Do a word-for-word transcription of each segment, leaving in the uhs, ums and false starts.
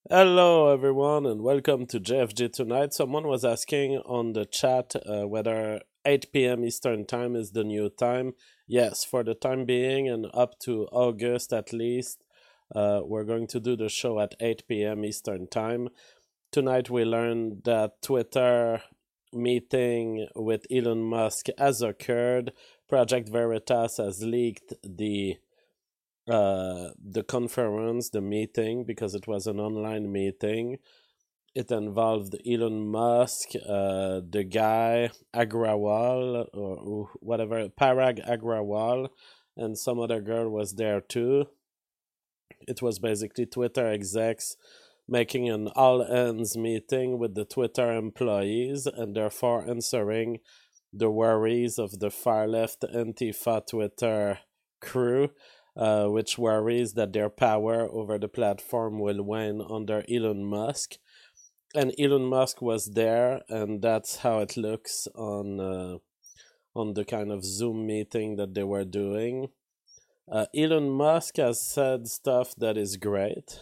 Hello, everyone, and welcome to J F G Tonight. Someone was asking on the chat uh, whether eight p m. Eastern Time is the new time. Yes, for the time being, and up to August at least, uh, we're going to do the show at eight p m. Eastern Time. Tonight, we learned that Twitter meeting with Elon Musk has occurred. Project Veritas has leaked the uh, the conference, the meeting, because it was an online meeting. It involved Elon Musk, uh, the guy Agrawal or whatever, Parag Agrawal, and some other girl was there too. It was basically Twitter execs making an all ends meeting with the Twitter employees and therefore answering the worries of the far left Antifa Twitter crew, uh, which worries that their power over the platform will wane under Elon Musk. And Elon Musk was there, and that's how it looks on uh, on the kind of Zoom meeting that they were doing. Uh, Elon Musk has said stuff that is great,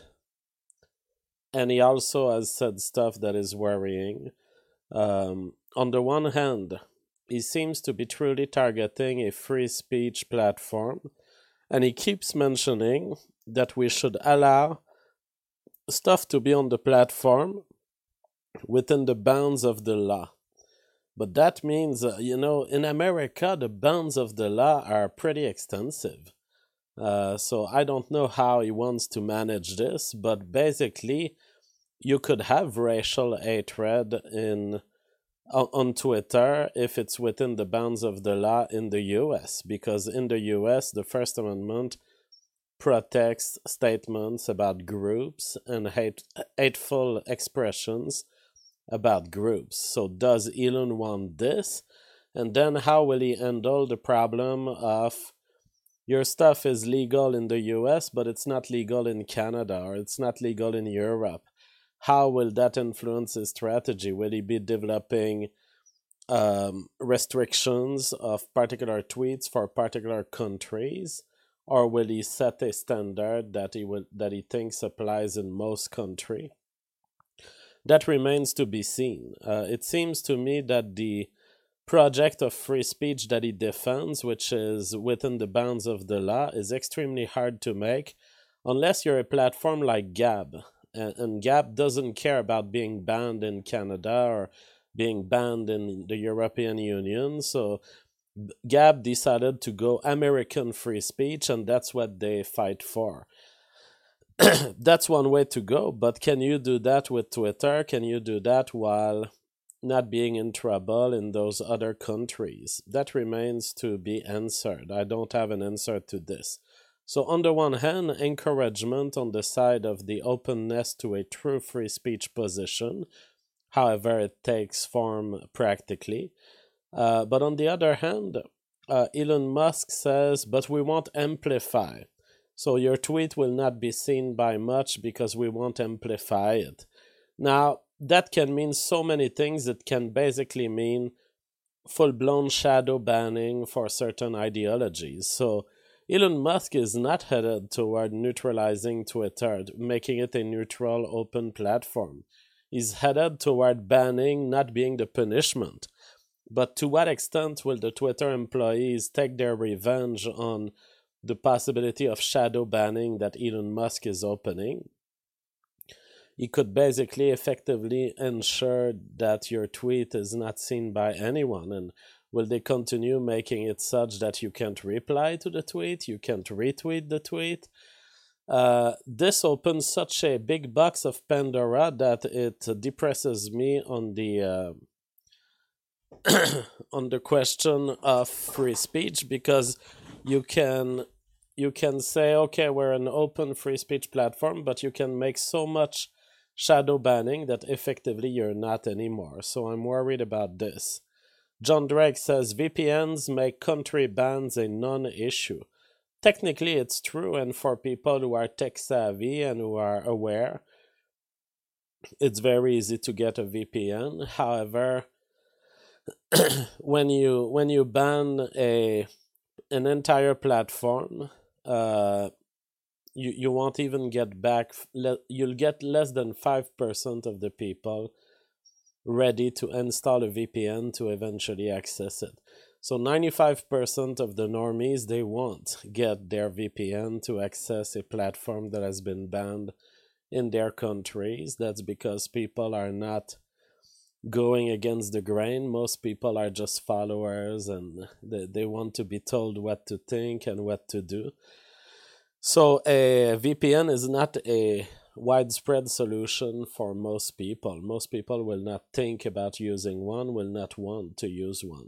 and he also has said stuff that is worrying. Um, on the one hand, he seems to be truly targeting a free speech platform, and he keeps mentioning that we should allow stuff to be on the platform within the bounds of the law. But that means, uh, you know, in America, the bounds of the law are pretty extensive. Uh, so I don't know how he wants to manage this, but basically, you could have racial hatred in on, on Twitter if it's within the bounds of the law in the U S, because in the U S, the First Amendment protects statements about groups and hate, hateful expressions about groups. So, does Elon want this? And then, how will he handle the problem of your stuff is legal in the U S, but it's not legal in Canada or it's not legal in Europe? How will that influence his strategy? Will he be developing um, restrictions of particular tweets for particular countries, or will he set a standard that he will that he thinks applies in most country? That remains to be seen. Uh, it seems to me that the project of free speech that he defends, which is within the bounds of the law, is extremely hard to make unless you're a platform like Gab. And, and Gab doesn't care about being banned in Canada or being banned in the European Union. So Gab decided to go American free speech, and that's what they fight for. That's one way to go, but can you do that with Twitter? Can you do that while not being in trouble in those other countries? That remains to be answered. I don't have an answer to this. So, on the one hand, encouragement on the side of the openness to a true free speech position, however it takes form practically. Uh, but on the other hand, uh, Elon Musk says, but we won't amplify. So your tweet will not be seen by much because we won't amplify it. Now, that can mean so many things. It can basically mean full blown shadow banning for certain ideologies. So Elon Musk is not headed toward neutralizing Twitter, making it a neutral, open platform. He's headed toward banning not being the punishment. But to what extent will the Twitter employees take their revenge on the possibility of shadow banning that Elon Musk is opening? He could basically effectively ensure that your tweet is not seen by anyone. And will they continue making it such that you can't reply to the tweet, you can't retweet the tweet? Uh, this opens such a big box of Pandora that it depresses me on the uh, on the question of free speech, because you can you can say, okay, we're an open free speech platform, but you can make so much shadow banning that effectively you're not anymore. So I'm worried about this. John Drake says V P Ns make country bans a non-issue. Technically it's true, and for people who are tech savvy and who are aware, it's very easy to get a V P N. However, when you when you ban a an entire platform, uh, you, you won't even get back, le- you'll get less than five percent of the people ready to install a V P N to eventually access it. So ninety-five percent of the normies, they won't get their V P N to access a platform that has been banned in their countries. That's because people are not going against the grain. Most people are just followers, and they, they want to be told what to think and what to do. So a V P N is not a widespread solution for most people. Most people will not think about using one, will not want to use one.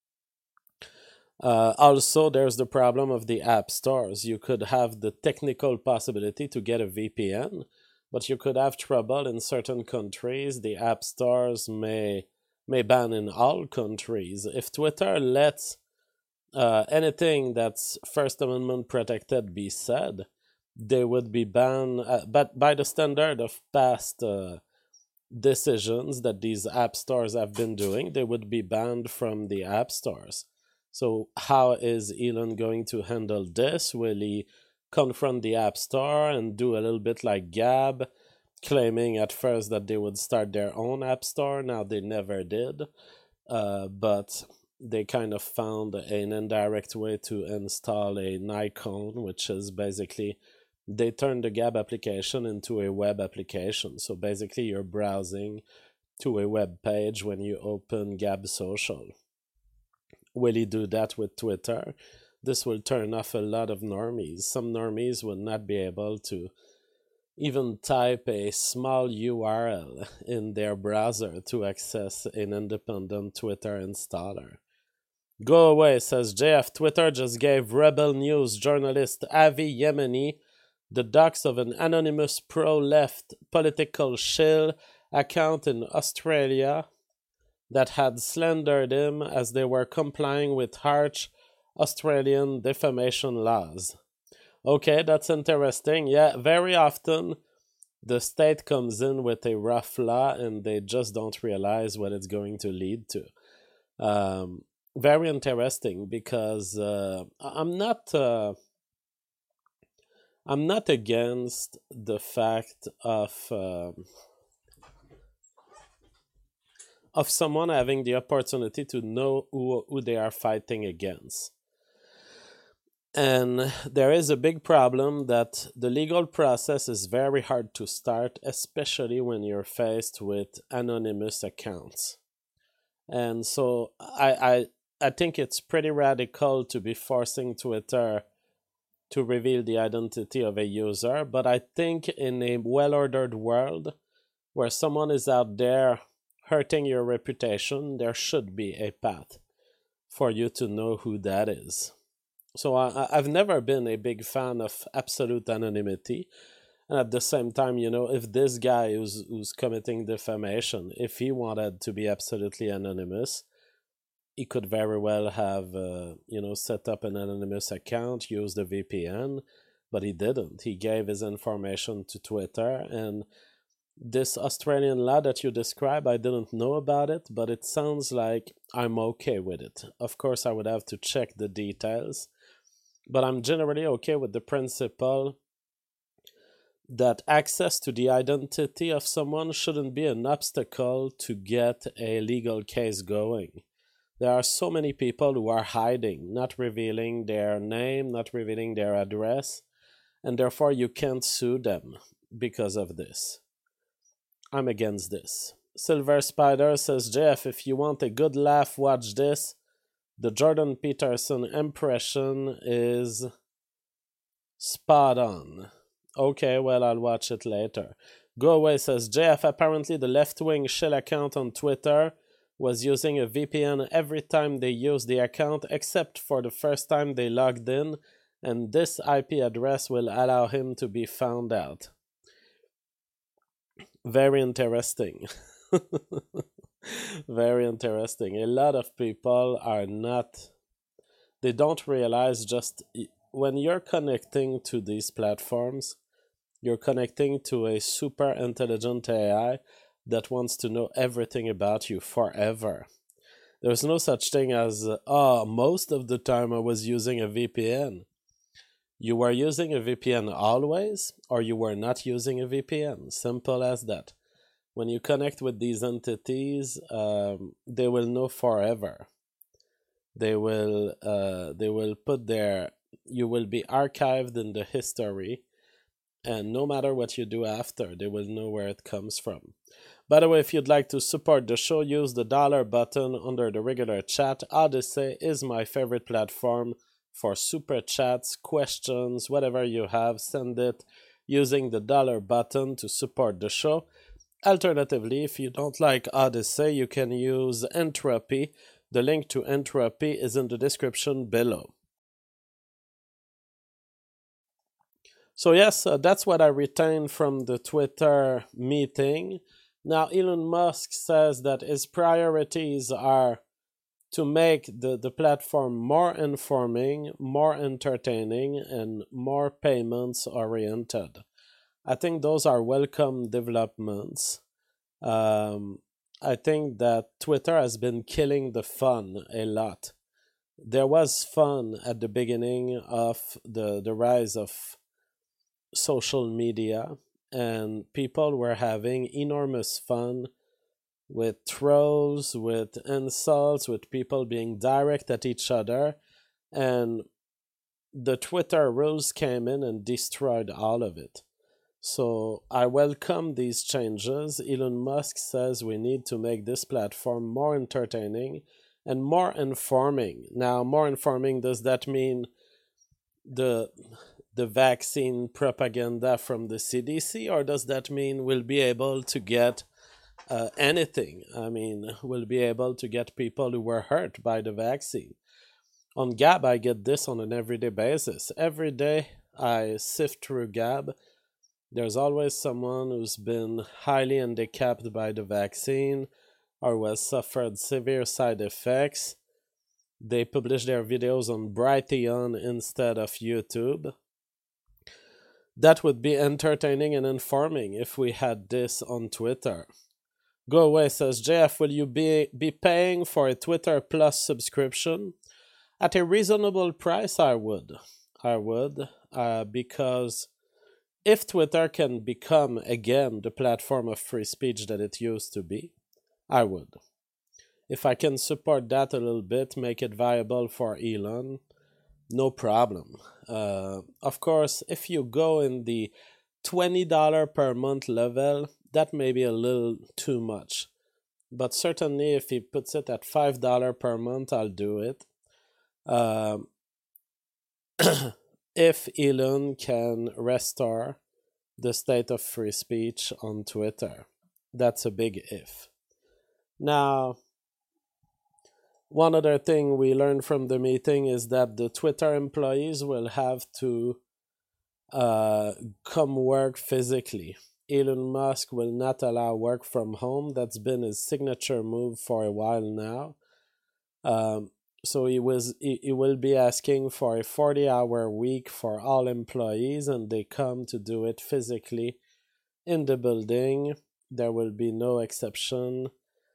Uh, also, there's the problem of the app stores. You could have the technical possibility to get a V P N, but you could have trouble in certain countries. The app stores may may ban in all countries. If Twitter lets uh, anything that's First Amendment protected be said, they would be banned. Uh, but by the standard of past uh, decisions that these app stores have been doing, they would be banned from the app stores. So how is Elon going to handle this? Will he confront the App Store and do a little bit like Gab, claiming at first that they would start their own App Store? Now they never did, uh, but they kind of found an indirect way to install a Nikon, which is basically they turned the Gab application into a web application. So basically you're browsing to a web page when you open Gab Social. Will he do that with Twitter? This will turn off a lot of normies. Some normies will not be able to even type a small U R L in their browser to access an independent Twitter installer. Go away, says J F. Twitter just gave Rebel News journalist Avi Yemeni the docs of an anonymous pro-left political shill account in Australia that had slandered him as they were complying with harsh Australian defamation laws. Okay, that's interesting. Yeah, very often the state comes in with a rough law and they just don't realize what it's going to lead to. Um, very interesting because uh, I'm not... Uh, I'm not against the fact of... Uh, of someone having the opportunity to know who, who they are fighting against. And there is a big problem that the legal process is very hard to start, especially when you're faced with anonymous accounts. And so I, I, I think it's pretty radical to be forcing Twitter to reveal the identity of a user, but I think in a well-ordered world where someone is out there hurting your reputation, there should be a path for you to know who that is. So I, I've never been a big fan of absolute anonymity. And at the same time, you know, if this guy who's, who's committing defamation, if he wanted to be absolutely anonymous, he could very well have, uh, you know, set up an anonymous account, use the V P N, but he didn't. He gave his information to Twitter, and this Australian law that you describe, I didn't know about it, but it sounds like I'm okay with it. Of course, I would have to check the details, but I'm generally okay with the principle that access to the identity of someone shouldn't be an obstacle to get a legal case going. There are so many people who are hiding, not revealing their name, not revealing their address, and therefore you can't sue them because of this. I'm against this. Silver Spider says, Jeff, if you want a good laugh, watch this. The Jordan Peterson impression is spot on. Okay, well, I'll watch it later. Go Away says, J F, apparently the left-wing shell account on Twitter was using a V P N every time they used the account, except for the first time they logged in, and this I P address will allow him to be found out. Very interesting. Very interesting. A lot of people are not, they don't realize just when you're connecting to these platforms, you're connecting to a super intelligent A I that wants to know everything about you forever. There's no such thing as, uh, oh, most of the time I was using a V P N. You were using a V P N always, or you were not using a V P N. Simple as that. When you connect with these entities, um, they will know forever. They will uh, they will put their you will be archived in the history, and no matter what you do after, they will know where it comes from. By the way, if you'd like to support the show, use the dollar button under the regular chat. Odysee is my favorite platform for super chats, questions, whatever you have, send it using the dollar button to support the show. Alternatively, if you don't like Odysee, you can use Entropy. The link to Entropy is in the description below. So yes, uh, that's what I retained from the Twitter meeting. Now, Elon Musk says that his priorities are to make the, the platform more informing, more entertaining, and more payments oriented. I think those are welcome developments. Um, I think that Twitter has been killing the fun a lot. There was fun at the beginning of the, the rise of social media, and people were having enormous fun with trolls, with insults, with people being direct at each other, and the Twitter rules came in and destroyed all of it. So I welcome these changes. Elon Musk says we need to make this platform more entertaining and more informing. Now, more informing, does that mean the the vaccine propaganda from the C D C, or does that mean we'll be able to get uh, anything? I mean, we'll be able to get people who were hurt by the vaccine. On Gab, I get this on an everyday basis. Every day I sift through Gab. There's always someone who's been highly handicapped by the vaccine or who has suffered severe side effects. They publish their videos on Brighteon instead of YouTube. That would be entertaining and informing if we had this on Twitter. Go Away says, J F, will you be, be paying for a Twitter Plus subscription? At a reasonable price, I would. I would, uh, because if Twitter can become again the platform of free speech that it used to be, I would. If I can support that a little bit, make it viable for Elon, no problem. Uh, of course, if you go in the twenty dollars per month level, that may be a little too much. But certainly if he puts it at five dollars per month, I'll do it. Um, if Elon can restore the state of free speech on Twitter. That's a big if. Now, one other thing we learned from the meeting is that the Twitter employees will have to uh, come work physically. Elon Musk will not allow work from home. That's been his signature move for a while now. Um, so he was he, he will be asking for a forty-hour week for all employees, and they come to do it physically in the building. There will be no exception.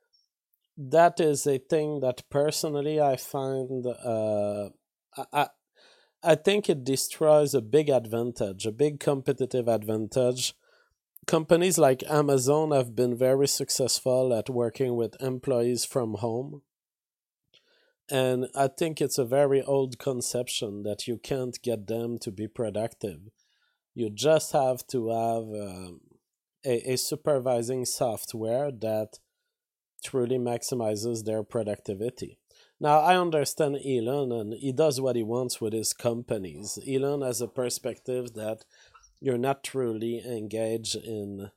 That is a thing that personally I find uh, I, I think it destroys a big advantage, a big competitive advantage. Companies like Amazon have been very successful at working with employees from home. And I think it's a very old conception that you can't get them to be productive. You just have to have um, a, a supervising software that truly maximizes their productivity. Now, I understand Elon, and he does what he wants with his companies. Elon has a perspective that you're not truly engaged in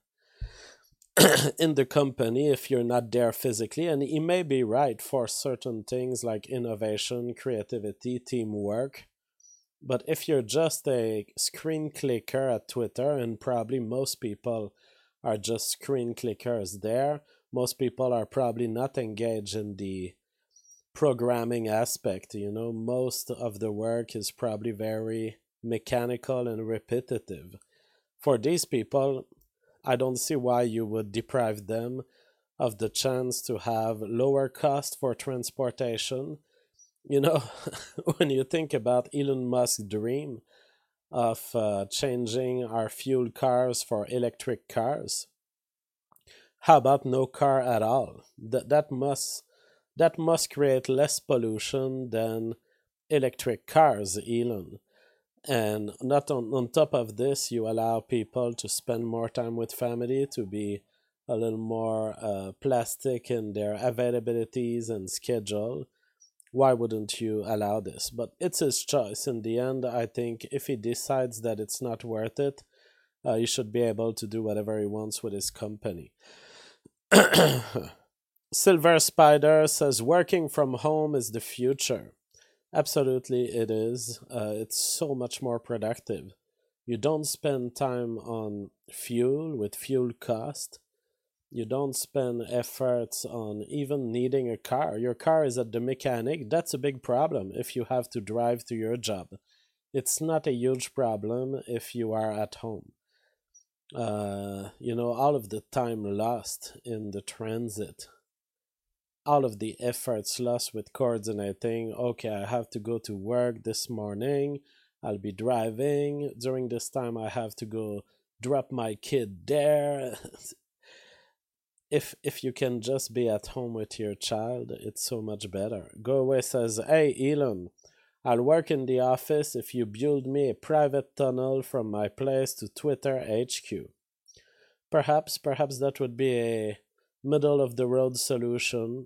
in the company if you're not there physically, and he may be right for certain things like innovation, creativity, teamwork. But if you're just a screen clicker at Twitter, and probably most people are just screen clickers there, most people are probably not engaged in the programming aspect. You know, most of the work is probably very mechanical and repetitive. For these people, I don't see why you would deprive them of the chance to have lower cost for transportation. You know, when you think about Elon Musk's dream, of uh, changing our fuel cars for electric cars. How about no car at all? That that must that must create less pollution than electric cars, Elon. And not on, on top of this, you allow people to spend more time with family, to be a little more uh, plastic in their availabilities and schedule. Why wouldn't you allow this? But it's his choice. In the end, I think if he decides that it's not worth it, uh, he should be able to do whatever he wants with his company. Silver Spider says working from home is the future. Absolutely, it is. Uh, it's so much more productive. You don't spend time on fuel with fuel cost. You don't spend efforts on even needing a car. Your car is at the mechanic. That's a big problem if you have to drive to your job. It's not a huge problem if you are at home. Uh, you know, all of the time lost in the transit, all of the efforts lost with coordinating. Okay, I have to go to work this morning. I'll be driving. During this time, I have to go drop my kid there. if if you can just be at home with your child, it's so much better. Go Away says, "Hey, Elon, I'll work in the office if you build me a private tunnel from my place to Twitter H Q." Perhaps, perhaps that would be a middle of the road solution.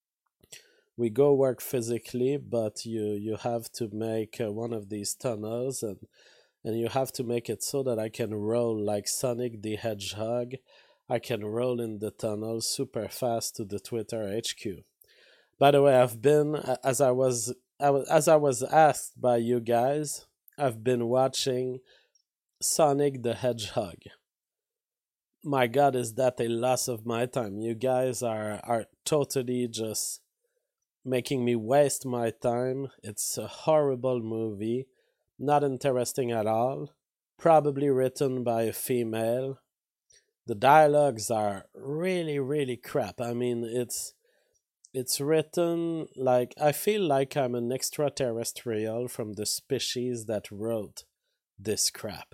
We go work physically, but you you have to make uh, one of these tunnels, and and you have to make it so that I can roll like Sonic the Hedgehog. I can roll in the tunnel super fast to the Twitter H Q. By the way, I've been as I was, I was as I was asked by you guys, I've been watching Sonic the Hedgehog. My God, is that a loss of my time? You guys are are totally just making me waste my time. It's a horrible movie, not interesting at all. Probably written by a female. The dialogues are really, really crap. I mean, it's it's written like I feel like I'm an extraterrestrial from the species that wrote this crap.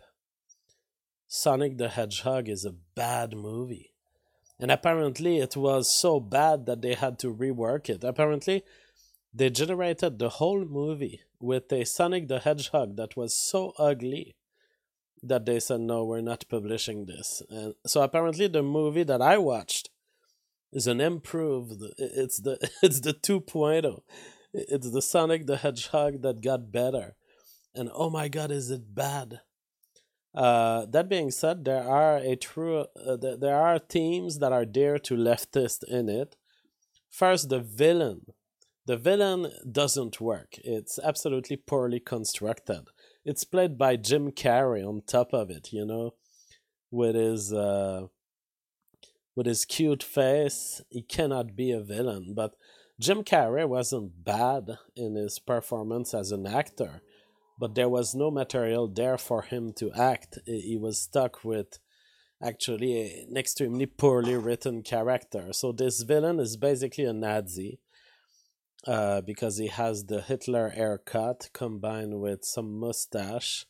Sonic the Hedgehog is a bad movie. And apparently it was so bad that they had to rework it. Apparently they generated the whole movie with a Sonic the Hedgehog that was so ugly that they said, no, we're not publishing this. And so apparently the movie that I watched is an improved, it's the it's the 2.0. It's the Sonic the Hedgehog that got better. And oh my God, is it bad? Uh, that being said, there are a true uh, th- there are themes that are dear to leftists in it. First, the villain. The villain doesn't work. It's absolutely poorly constructed. It's played by Jim Carrey on top of it, you know, with his uh, with his cute face. He cannot be a villain. But Jim Carrey wasn't bad in his performance as an actor, but there was no material there for him to act. He was stuck with actually an extremely poorly written character. So this villain is basically a Nazi, uh, because he has the Hitler haircut combined with some mustache.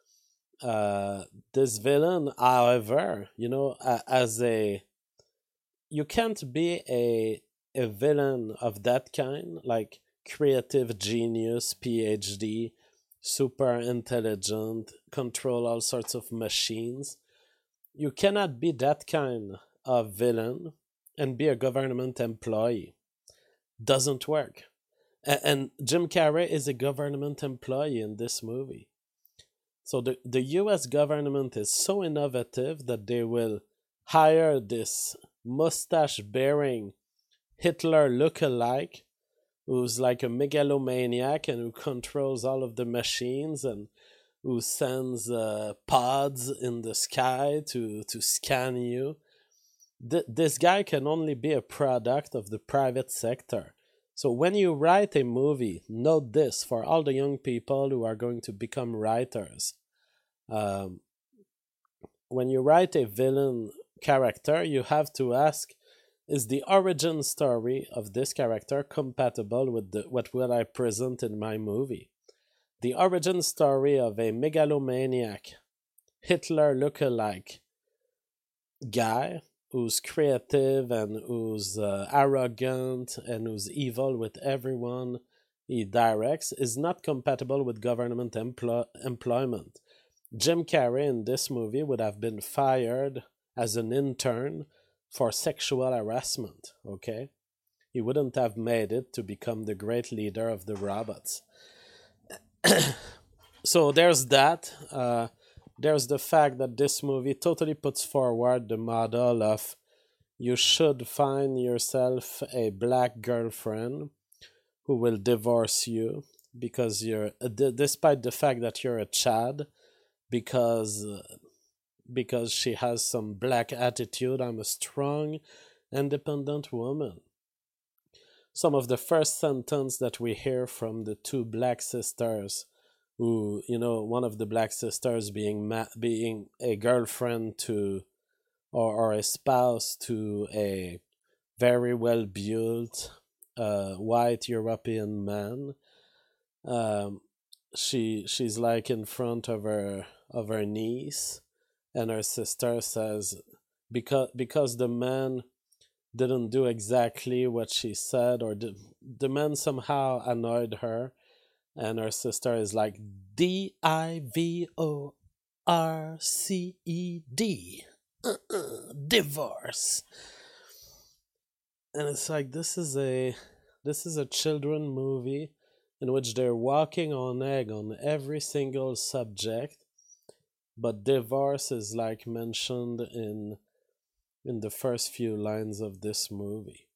Uh, this villain, however, you know, uh, as a you can't be a a villain of that kind, like creative genius, PhD, super intelligent, control all sorts of machines. You cannot be that kind of villain and be a government employee. Doesn't work. A- And Jim Carrey is a government employee in this movie. So the, the U S government is so innovative that they will hire this mustache bearing Hitler look-alike who's like a megalomaniac and who controls all of the machines and who sends uh, pods in the sky to, to scan you. Th- this guy can only be a product of the private sector. So when you write a movie, note this for all the young people who are going to become writers. Um, when you write a villain character, you have to ask, is the origin story of this character compatible with the, what will I present in my movie? the origin story of a megalomaniac, Hitler lookalike guy who's creative and who's uh, arrogant and who's evil with everyone he directs is not compatible with government emplo- employment. Jim Carrey in this movie would have been fired as an intern for sexual harassment, okay? He wouldn't have made it to become the great leader of the robots. So there's that. Uh, there's the fact that this movie totally puts forward the model of you should find yourself a black girlfriend who will divorce you because you're, uh, d- despite the fact that you're a Chad, because uh, because she has some black attitude. I'm a strong, independent woman. Some of the first sentence that we hear from the two black sisters, who, you know, one of the black sisters being ma- being a girlfriend to or, or a spouse to a very well built uh, white European man. Um, she she's like in front of her of her niece, and her sister says, because because the man didn't do exactly what she said, or the, the man somehow annoyed her, and her sister is like, D I V O R C E D, uh-uh, divorce. And it's like, this is a this is a children movie in which they're walking on egg on every single subject, but divorce is like mentioned in in the first few lines of this movie.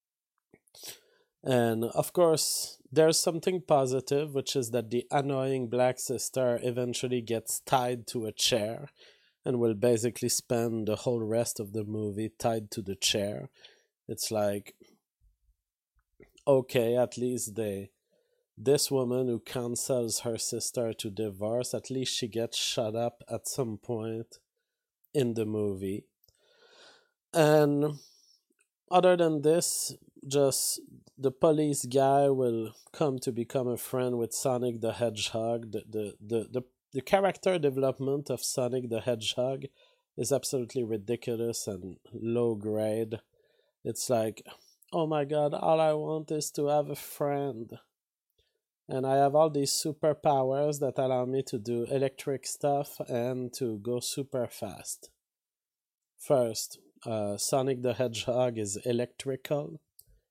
And of course, there's something positive, which is that the annoying black sister eventually gets tied to a chair and will basically spend the whole rest of the movie tied to the chair. It's like, okay, at least they this woman who counsels her sister to divorce, at least she gets shut up at some point in the movie. And other than this, just the police guy will come to become a friend with Sonic the Hedgehog. The the, the, the, the character development of Sonic the Hedgehog is absolutely ridiculous and low grade. It's like, oh my god, all I want is to have a friend. And I have all these superpowers that allow me to do electric stuff and to go super fast. First, uh, Sonic the Hedgehog is electrical.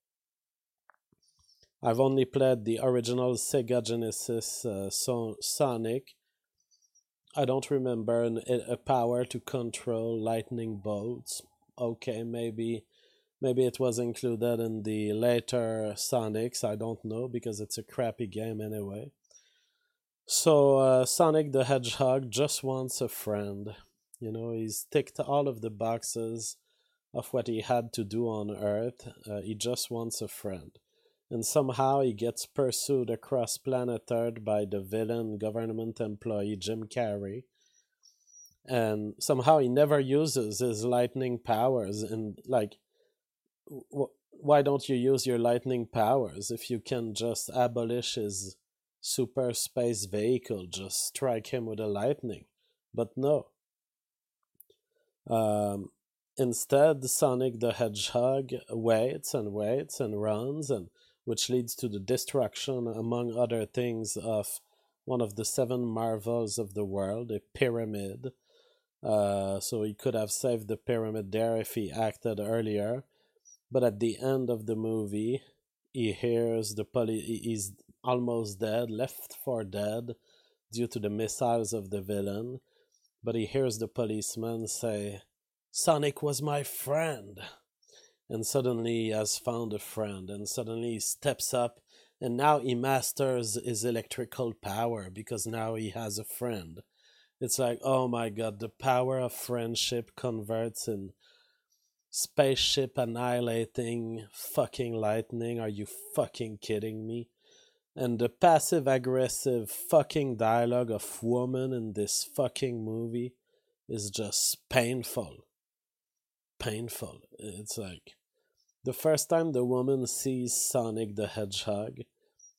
I've only played the original Sega Genesis uh, so- Sonic. I don't remember an, a power to control lightning bolts. Okay, maybe maybe it was included in the later Sonics. I don't know because it's a crappy game anyway. So uh, Sonic the Hedgehog just wants a friend. You know, he's ticked all of the boxes of what he had to do on Earth. Uh, he just wants a friend. And somehow he gets pursued across planet Earth by the villain government employee Jim Carrey. And somehow he never uses his lightning powers. And, like, w- why don't you use your lightning powers if you can just abolish his super space vehicle? Just strike him with a lightning. But no. Um, Instead, Sonic the Hedgehog waits and waits and runs, and which leads to the destruction, among other things, of one of the seven marvels of the world, a pyramid. Uh, so he could have saved the pyramid there if he acted earlier. But at the end of the movie, he hears the police. He's almost dead, left for dead, due to the missiles of the villain. But he hears the policeman say, Sonic was my friend. And suddenly he has found a friend, and suddenly he steps up, and now he masters his electrical power because now he has a friend. It's like, oh my god, the power of friendship converts in spaceship annihilating fucking lightning. Are you fucking kidding me? And the passive aggressive fucking dialogue of woman in this fucking movie is just painful. Painful. It's like the first time the woman sees Sonic the Hedgehog,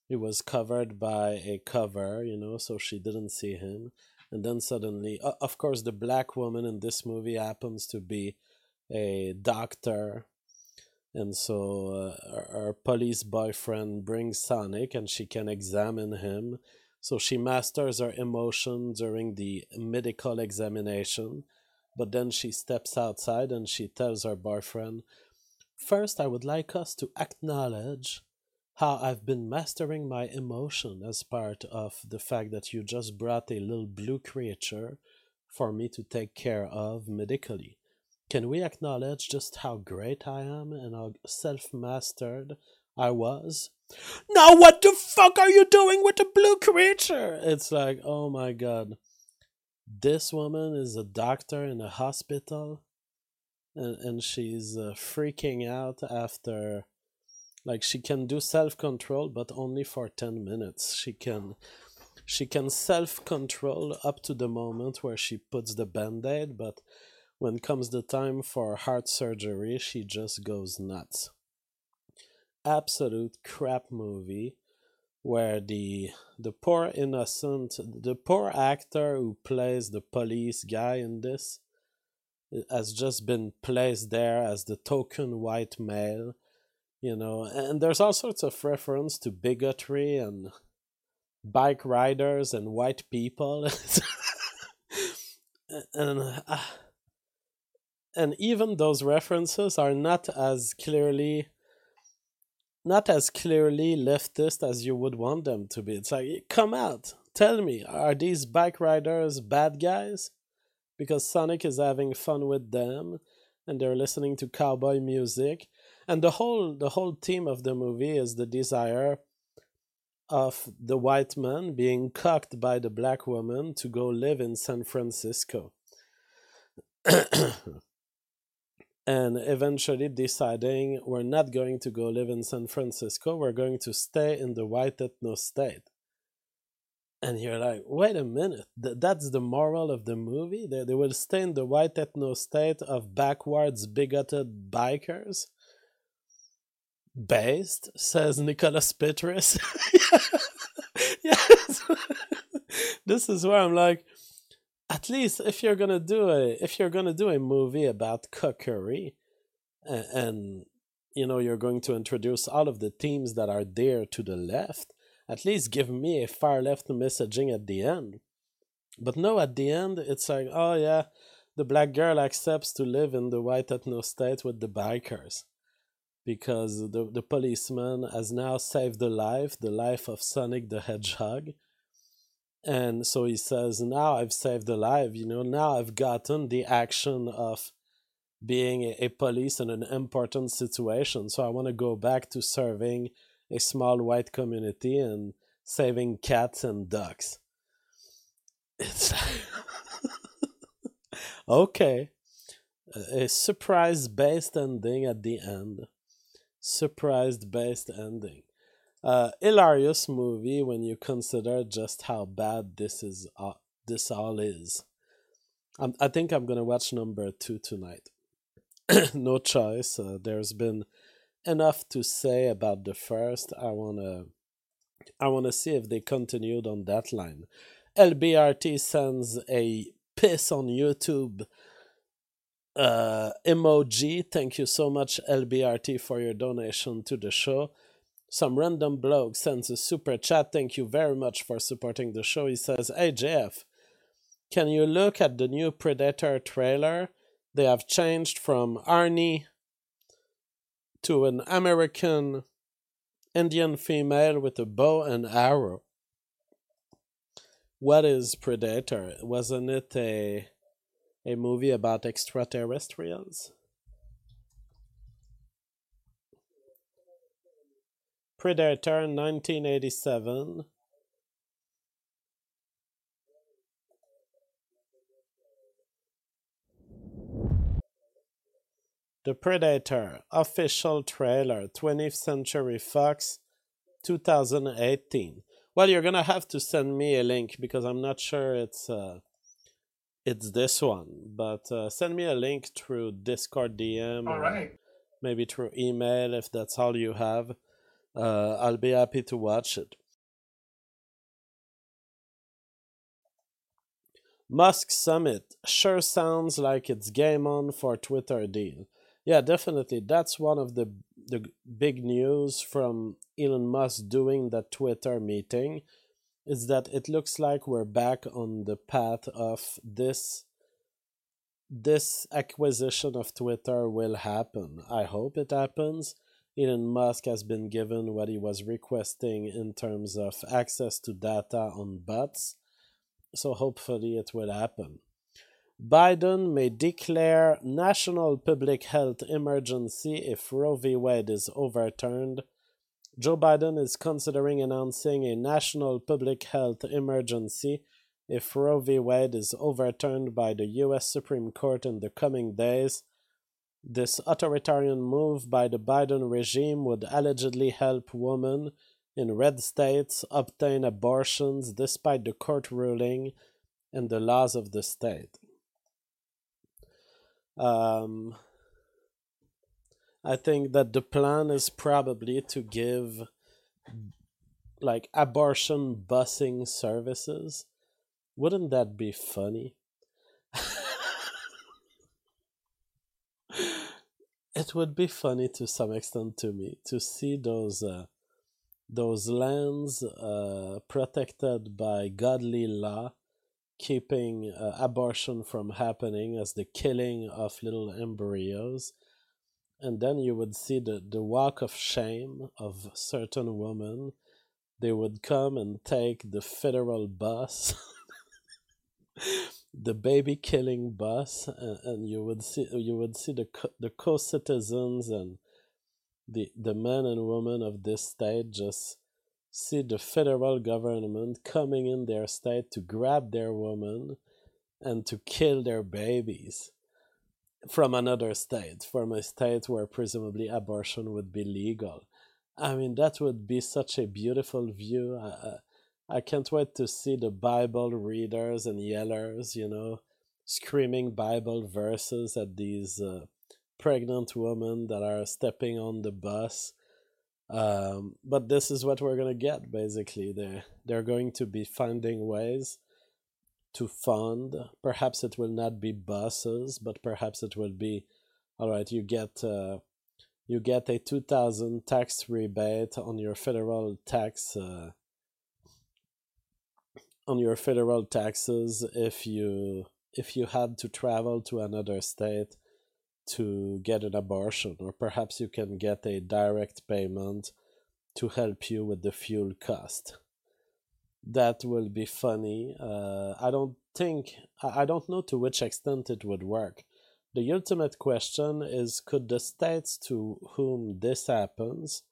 he was covered by a cover, you know, so she didn't see him. And then suddenly, uh, of course, the black woman in this movie happens to be a doctor. And so uh, our our police boyfriend brings Sonic and she can examine him. So she masters her emotion during the medical examination. But then she steps outside and she tells her boyfriend, "First, I would like us to acknowledge how I've been mastering my emotion as part of the fact that you just brought a little blue creature for me to take care of medically. Can we acknowledge just how great I am and how self mastered I was?" "Now, what the fuck are you doing with the blue creature?" It's like, oh my god. This woman is a doctor in a hospital, and, and she's uh, freaking out after. Like, she can do self control, but only for ten minutes. She can. She can self control up to the moment where she puts the band aid, but when comes the time for heart surgery, she just goes nuts. Absolute crap movie where the the poor innocent the poor actor who plays the police guy in this has just been placed there as the token white male, you know, and there's all sorts of reference to bigotry and bike riders and white people. and uh, and even those references are not as clearly not as clearly leftist as you would want them to be. It's like, come out, tell me, are these bike riders bad guys because Sonic is having fun with them and they're listening to cowboy music? And the whole the whole theme of the movie is the desire of the white man being cucked by the black woman to go live in San Francisco. And eventually deciding, we're not going to go live in San Francisco, we're going to stay in the white ethno state. And you're like, wait a minute, th- that's the moral of the movie? They, they will stay in the white ethno state of backwards, bigoted bikers? Based, says Nicholas Petris. Yes. This is where I'm like, at least if you're gonna do a if you're gonna do a movie about cookery, and, and you know you're going to introduce all of the themes that are there to the left, at least give me a far left messaging at the end. But no, at the end it's like, oh yeah, the black girl accepts to live in the white ethno state with the bikers because the the policeman has now saved the life, the life of Sonic the Hedgehog. And so he says, now I've saved a life, you know, now I've gotten the action of being a, a police in an important situation. So I want to go back to serving a small white community and saving cats and ducks. It's okay. A surprise based ending at the end. Surprised based ending. Uh, hilarious movie when you consider just how bad this is. Uh, this all is. I'm, I think I'm gonna watch number two tonight. No choice. Uh, there's been enough to say about the first. I wanna. I wanna see if they continued on that line. L B R T sends a piss on YouTube uh, emoji. Thank you so much, L B R T, for your donation to the show. Some random bloke sends a super chat. Thank you very much for supporting the show. He says, "Hey Jeff, can you look at the new Predator trailer? They have changed from Arnie to an American Indian female with a bow and arrow. What is Predator? Wasn't it a a movie about extraterrestrials?" Predator nineteen eighty-seven. The Predator official trailer, twentieth Century Fox, two thousand eighteen. Well, you're gonna have to send me a link because I'm not sure it's uh, it's this one. But uh, send me a link through Discord D M All or right. maybe through email if that's all you have. Uh, I'll be happy to watch it. Musk summit sure sounds like it's game on for Twitter deal. Yeah, definitely. That's one of the the big news from Elon Musk doing that Twitter meeting is that it looks like we're back on the path of this this acquisition of Twitter will happen. I hope it happens. Elon Musk has been given what he was requesting in terms of access to data on bots, so hopefully it will happen. Biden may declare national public health emergency if Roe v. Wade is overturned. Joe Biden is considering announcing a national public health emergency if Roe v. Wade is overturned by the U S Supreme Court in the coming days. This authoritarian move by the Biden regime would allegedly help women in red states obtain abortions despite the court ruling and the laws of the state. Um, I think that the plan is probably to give like abortion busing services. Wouldn't that be funny? It would be funny to some extent to me to see those uh, those lands uh, protected by godly law, keeping uh, abortion from happening as the killing of little embryos. And then you would see the, the walk of shame of certain women. They would come and take the federal bus, the baby killing bus, and, and you would see you would see the co- the co-citizens and the the men and women of this state just see the federal government coming in their state to grab their women and to kill their babies from another state, from a state where presumably abortion would be legal. I mean, that would be such a beautiful view. I, I, I can't wait to see the Bible readers and yellers, you know, screaming Bible verses at these uh, pregnant women that are stepping on the bus. Um, but this is what we're gonna get. Basically, they they're going to be finding ways to fund. Perhaps it will not be buses, but perhaps it will be, all right. You get uh, you get a two thousand tax rebate on your federal tax uh, on your federal taxes if you if you had to travel to another state to get an abortion, or perhaps you can get a direct payment to help you with the fuel cost. That will be funny. Uh, I don't think, I don't know to which extent it would work. The ultimate question is, could the states to whom this happens,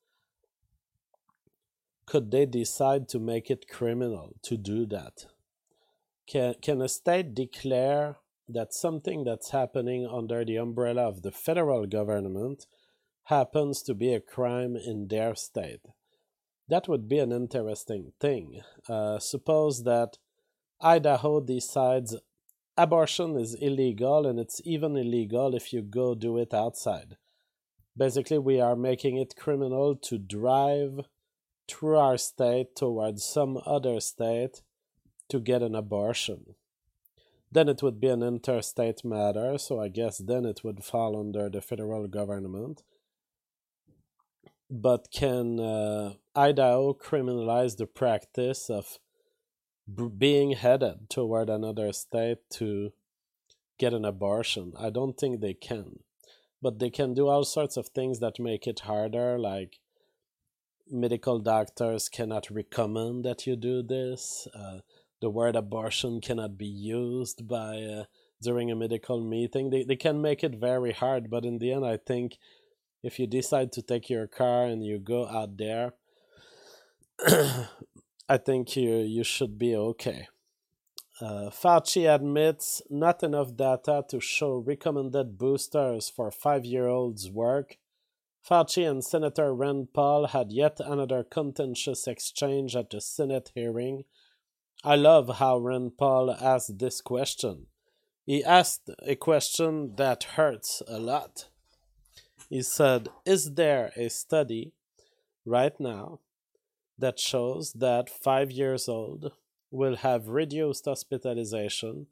could they decide to make it criminal to do that? Can, can a state declare that something that's happening under the umbrella of the federal government happens to be a crime in their state? That would be an interesting thing. Uh, suppose that Idaho decides abortion is illegal, and it's even illegal if you go do it outside. Basically, we are making it criminal to drive through our state towards some other state to get an abortion. Then it would be an interstate matter, so I guess then it would fall under the federal government. But can uh, Idaho criminalize the practice of b- being headed toward another state to get an abortion? I don't think they can. But they can do all sorts of things that make it harder, like medical doctors cannot recommend that you do this. Uh, the word abortion cannot be used by uh, during a medical meeting. They, they can make it very hard, but in the end, I think if you decide to take your car and you go out there, I think you you should be okay. Uh, Fauci admits not enough data to show recommended boosters for five-year-olds work. Fauci and Senator Rand Paul had yet another contentious exchange at the Senate hearing. I love how Rand Paul asked this question. He asked a question that hurts a lot. He said, is there a study right now that shows that five years old will have reduced hospitalization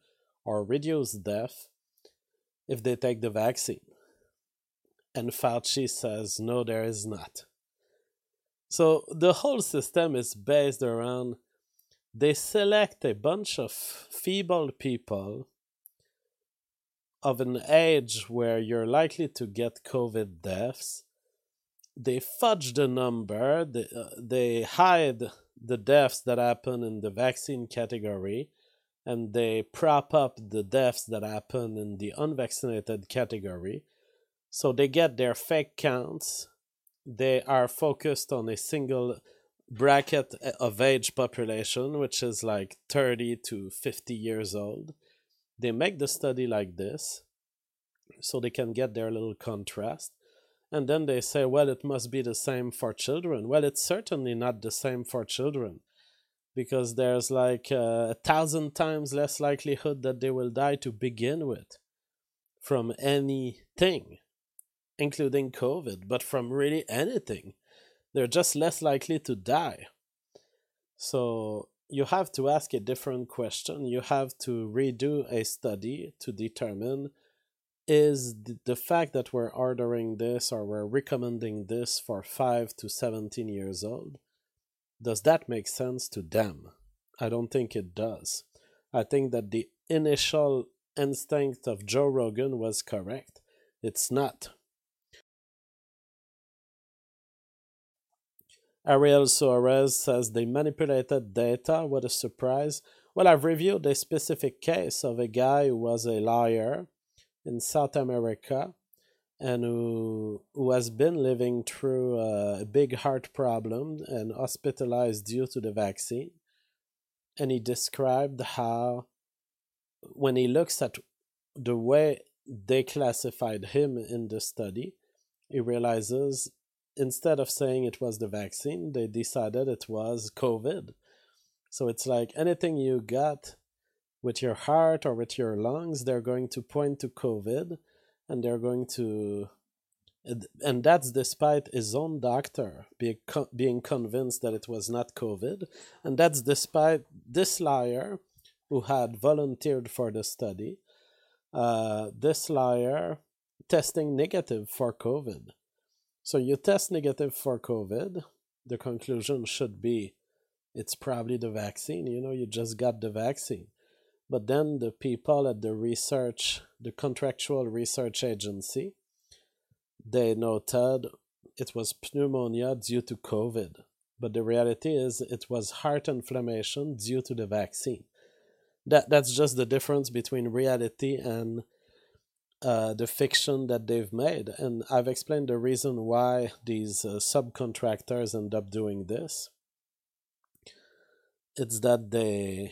or reduce death if they take the vaccine. And Fauci says, no, there is not. So the whole system is based around they select a bunch of feeble people of an age where you're likely to get COVID deaths. They fudge the number, they, uh, they hide the deaths that happen in the vaccine category, and they prop up the deaths that happen in the unvaccinated category. So they get their fake counts. They are focused on a single bracket of age population, which is like thirty to fifty years old. They make the study like this so they can get their little contrast. And then they say, well, it must be the same for children. Well, it's certainly not the same for children, because there's like uh, a thousand times less likelihood that they will die to begin with from anything, including COVID, but from really anything. They're just less likely to die. So you have to ask a different question. You have to redo a study to determine, is the fact that we're ordering this or we're recommending this for five to seventeen years old, does that make sense to them? I don't think it does. I think that the initial instinct of Joe Rogan was correct. It's not. Ariel Suarez says they manipulated data. What a surprise. Well, I've reviewed a specific case of a guy who was a lawyer in South America and who, who has been living through a big heart problem and hospitalized due to the vaccine. And he described how, when he looks at the way they classified him in the study, he realizes instead of saying it was the vaccine, they decided it was COVID. So it's like anything you got with your heart or with your lungs, they're going to point to COVID, and they're going to, and that's despite his own doctor being, being convinced that it was not COVID, and that's despite this liar who had volunteered for the study, uh, this liar testing negative for COVID. So you test negative for COVID, the conclusion should be it's probably the vaccine. You know, you just got the vaccine. But then the people at the research, the contractual research agency, they noted it was pneumonia due to COVID. But the reality is it was heart inflammation due to the vaccine. That That's just the difference between reality and Uh, the fiction that they've made. And I've explained the reason why these uh, subcontractors end up doing this. It's that they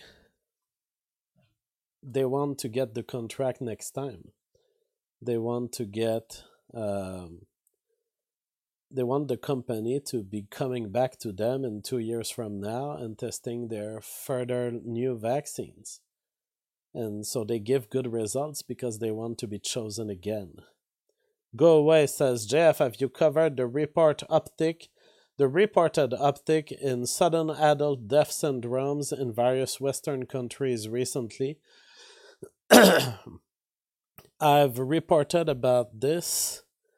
they want to get the contract next time. They want to get um, they want the company to be coming back to them in two years from now and testing their further new vaccines. And so they give good results because they want to be chosen again. Go away, says J F. Have you covered the report uptick? The reported uptick in sudden adult death syndromes in various Western countries recently. I've reported about this.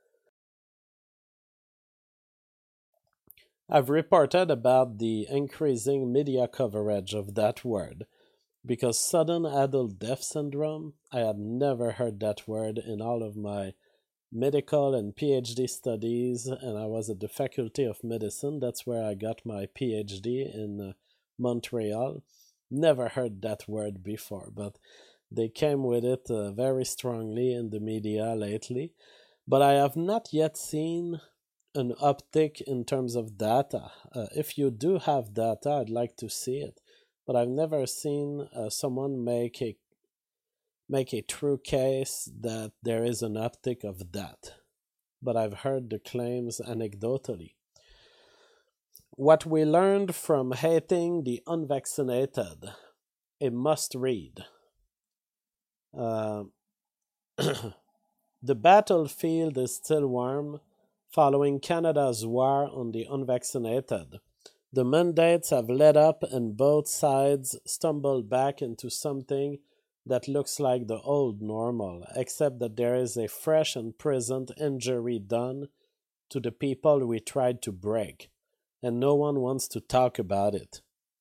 I've reported about the increasing media coverage of that word. Because sudden adult death syndrome, I had never heard that word in all of my medical and PhD studies, and I was at the Faculty of Medicine. That's where I got my PhD in uh, Montreal. Never heard that word before, but they came with it uh, very strongly in the media lately. But I have not yet seen an uptick in terms of data. Uh, if you do have data, I'd like to see it. But I've never seen uh, someone make a make a true case that there is an uptick of that. But I've heard the claims anecdotally. What we learned from hating the unvaccinated, a must read. Uh, the battlefield is still warm following Canada's war on the unvaccinated. The mandates have let up and both sides stumbled back into something that looks like the old normal, except that there is a fresh and present injury done to the people we tried to break, and no one wants to talk about it.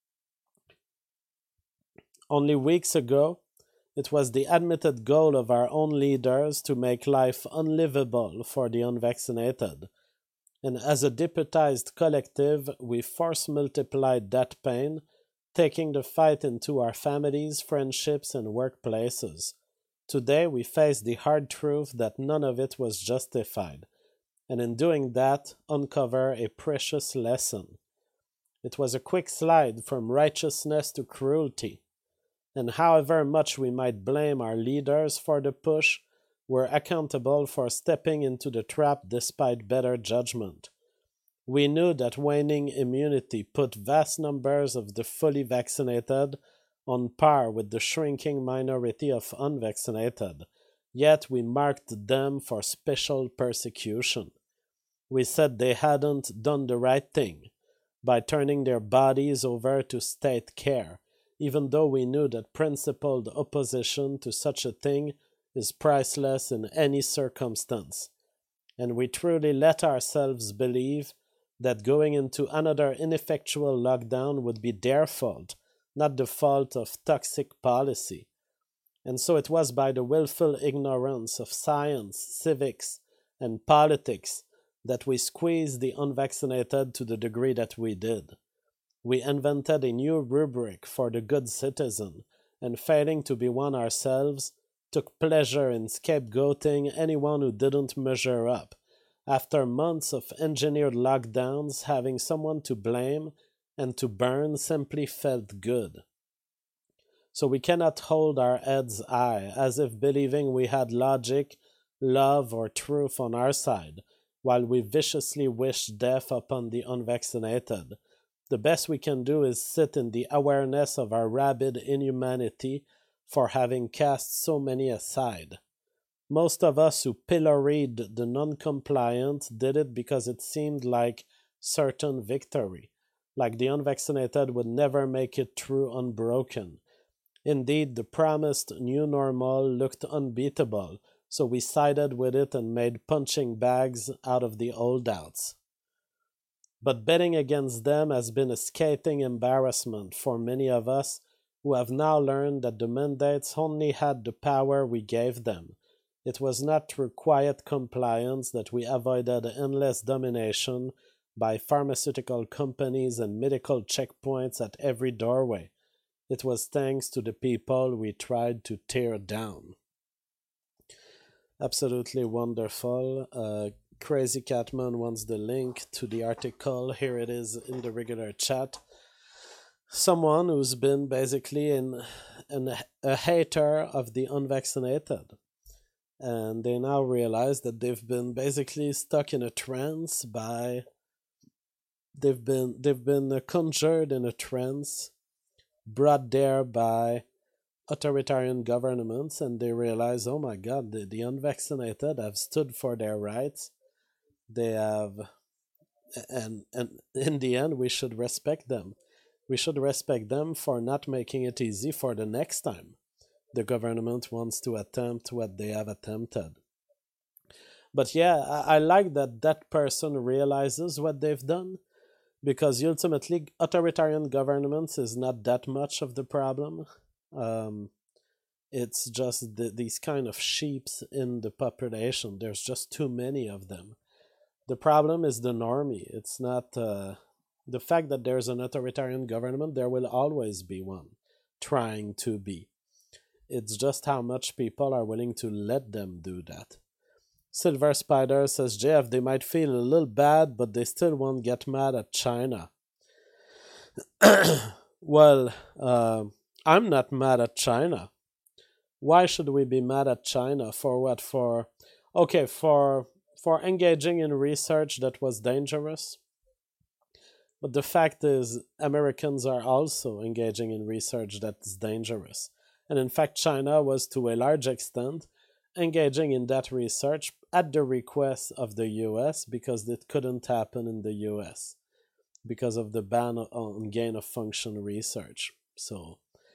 Only weeks ago, it was the admitted goal of our own leaders to make life unlivable for the unvaccinated. And as a deputized collective, we force multiplied that pain, taking the fight into our families, friendships, and workplaces. Today, we face the hard truth that none of it was justified, and in doing that, uncover a precious lesson. It was a quick slide from righteousness to cruelty. And however much we might blame our leaders for the push, we're accountable for stepping into the trap despite better judgment. We knew that waning immunity put vast numbers of the fully vaccinated on par with the shrinking minority of unvaccinated, yet we marked them for special persecution. We said they hadn't done the right thing by turning their bodies over to state care, even though we knew that principled opposition to such a thing is priceless in any circumstance. And we truly let ourselves believe that going into another ineffectual lockdown would be their fault, not the fault of toxic policy. And so it was by the willful ignorance of science, civics, and politics that we squeezed the unvaccinated to the degree that we did. We invented a new rubric for the good citizen, and failing to be one ourselves, took pleasure in scapegoating anyone who didn't measure up. After months of engineered lockdowns, having someone to blame and to burn simply felt good. So we cannot hold our heads high, as if believing we had logic, love, or truth on our side, while we viciously wish death upon the unvaccinated. The best we can do is sit in the awareness of our rabid inhumanity for having cast so many aside. Most of us who pilloried the non-compliant did it because it seemed like certain victory, like the unvaccinated would never make it through unbroken. Indeed, the promised new normal looked unbeatable, so we sided with it and made punching bags out of the holdouts. But betting against them has been a scathing embarrassment for many of us who have now learned that the mandates only had the power we gave them. It was not through quiet compliance that we avoided endless domination by pharmaceutical companies and medical checkpoints at every doorway. It was thanks to the people we tried to tear down. Absolutely wonderful. Uh, Crazy Catman wants the link to the article. Here it is in the regular chat. Someone who's been basically in, in a hater of the unvaccinated. And they now realize that they've been basically stuck in a trance by they've been they've been conjured in a trance, brought there by authoritarian governments, and they realize, oh my god, the, the unvaccinated have stood for their rights. They have, and and in the end, we should respect them. We should respect them for not making it easy for the next time the government wants to attempt what they have attempted. But yeah, I, I like that that person realizes what they've done, because ultimately authoritarian governments is not that much of the problem. Um, it's just the, these kind of sheeps in the population. There's just too many of them. The problem is the normie. It's not uh, the fact that there's an authoritarian government. There will always be one trying to be. It's just how much people are willing to let them do that. Silver Spider says, Jeff, they might feel a little bad, but they still won't get mad at China. Well, uh, I'm not mad at China. Why should we be mad at China? For what? For, okay, for for engaging in research that was dangerous. But the fact is, Americans are also engaging in research that's dangerous. And in fact, China was to a large extent engaging in that research at the request of the U S, because it couldn't happen in the U S because of the ban on gain of function research. So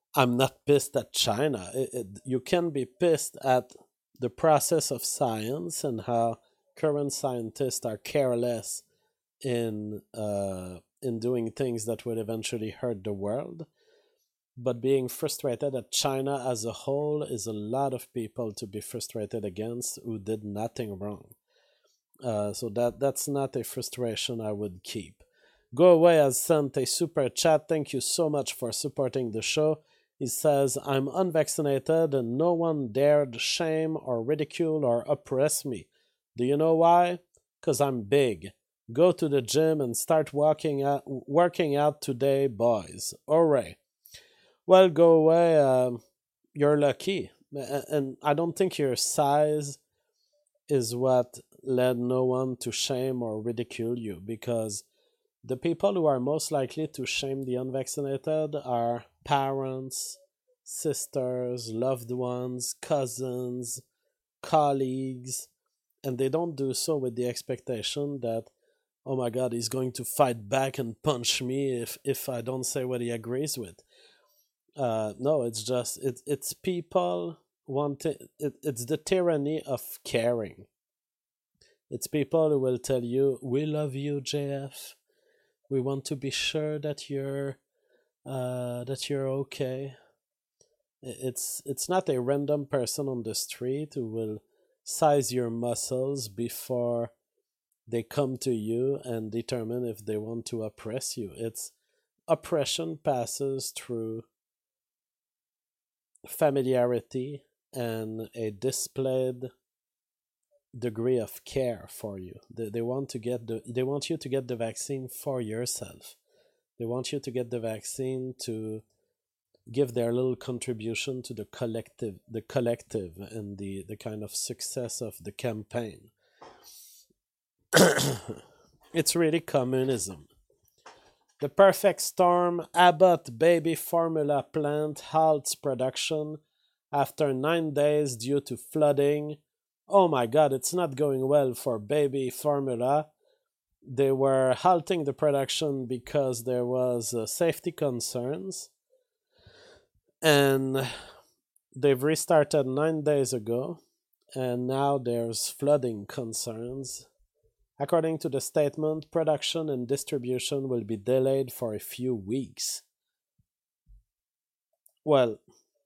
I'm not pissed at China. It, it, you can be pissed at the process of science and how current scientists are careless in uh, in doing things that will eventually hurt the world. But being frustrated at China as a whole is a lot of people to be frustrated against who did nothing wrong. Uh, so that that's not a frustration I would keep. Go Away has sent a super chat. Thank you so much for supporting the show. He says, I'm unvaccinated and no one dared shame or ridicule or oppress me. Do you know why? Because I'm big. Go to the gym and start walking out, working out today, boys. Hooray. Well, Go Away. Um, you're lucky. And I don't think your size is what led no one to shame or ridicule you, because the people who are most likely to shame the unvaccinated are parents, sisters, loved ones, cousins, colleagues, and they don't do so with the expectation that, oh my god, he's going to fight back and punch me if, if I don't say what he agrees with. Uh, no, it's just, it, it's people wanting, it, it's the tyranny of caring. It's people who will tell you, we love you, J F. We want to be sure that you're uh, that you're okay. It's it's not a random person on the street who will size your muscles before they come to you and determine if they want to oppress you. It's oppression passes through familiarity and a displayed degree of care for you. They, they want to get the they want you to get the vaccine for yourself. They want you to get the vaccine to give their little contribution to the collective the collective and the, the kind of success of the campaign. It's really communism. The Perfect Storm Abbott baby formula plant halts production after nine days due to flooding. Oh my god, it's not going well for baby formula. They were halting the production because there was uh, safety concerns, and they've restarted nine days ago, and now there's flooding concerns. According to the statement, production and distribution will be delayed for a few weeks. Well,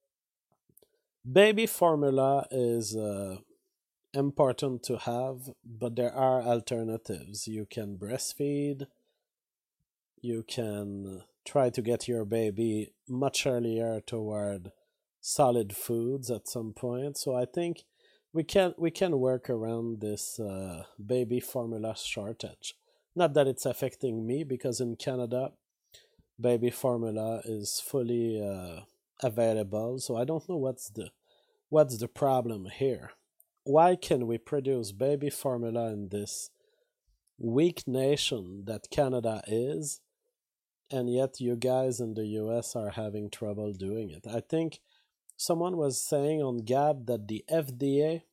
baby formula is uh, important to have, but there are alternatives. You can breastfeed, you can try to get your baby much earlier toward solid foods at some point. So I think we can we can work around this uh, baby formula shortage. Not that it's affecting me, because in Canada, baby formula is fully uh, available. So I don't know what's the what's the problem here. Why can we produce baby formula in this weak nation that Canada is, and yet you guys in the U S are having trouble doing it? I think someone was saying on Gab that the F D A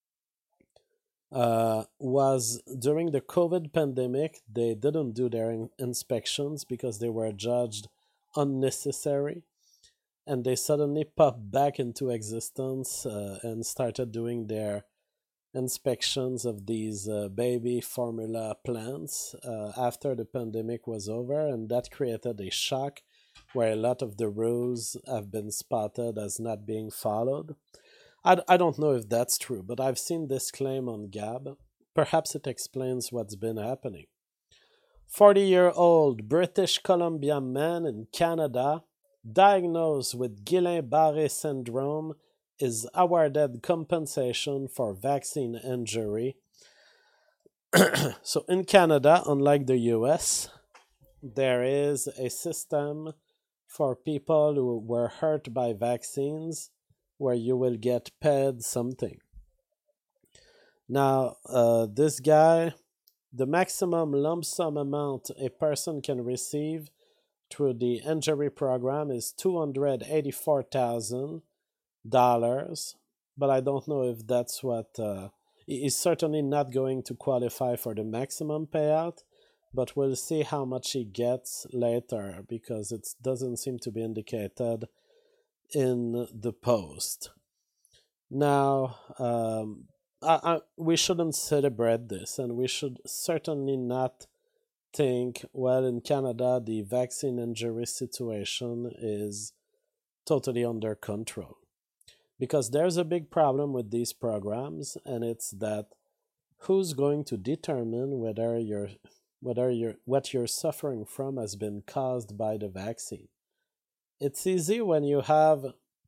uh, was, during the COVID pandemic, they didn't do their in- inspections because they were judged unnecessary, and they suddenly popped back into existence uh, and started doing their inspections of these uh, baby formula plants uh, after the pandemic was over, and that created a shock where a lot of the rules have been spotted as not being followed. I, I don't know if that's true, but I've seen this claim on Gab. Perhaps it explains what's been happening. forty year old British Columbia man in Canada diagnosed with Guillain Barre syndrome is awarded compensation for vaccine injury. So in Canada, unlike the U S, there is a system for people who were hurt by vaccines where you will get paid something. Now, uh, this guy, the maximum lump sum amount a person can receive through the injury program is two hundred eighty-four thousand dollars, but I don't know if that's what. Uh, he's certainly not going to qualify for the maximum payout, but we'll see how much he gets later, because it doesn't seem to be indicated in the post. Now, um, I, I, we shouldn't celebrate this, and we should certainly not think, well, in Canada, the vaccine injury situation is totally under control. Because there's a big problem with these programs, and it's that who's going to determine whether you're whether you're what you're suffering from has been caused by the vaccine. It's easy when you have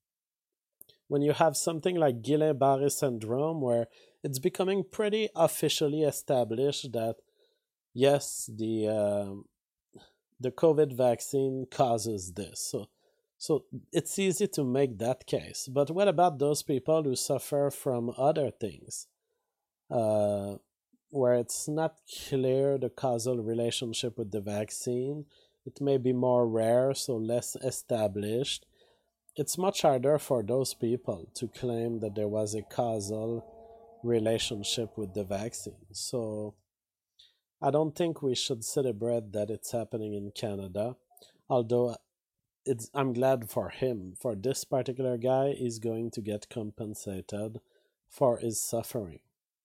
when you have something like Guillain-Barré syndrome, where it's becoming pretty officially established that yes, the um, the COVID vaccine causes this. So so it's easy to make that case. But what about those people who suffer from other things? Uh, where it's not clear the causal relationship with the vaccine. It may be more rare, so less established. It's much harder for those people to claim that there was a causal relationship with the vaccine. So I don't think we should celebrate that it's happening in Canada, although it's, I'm glad for him. For this particular guy, he's going to get compensated for his suffering.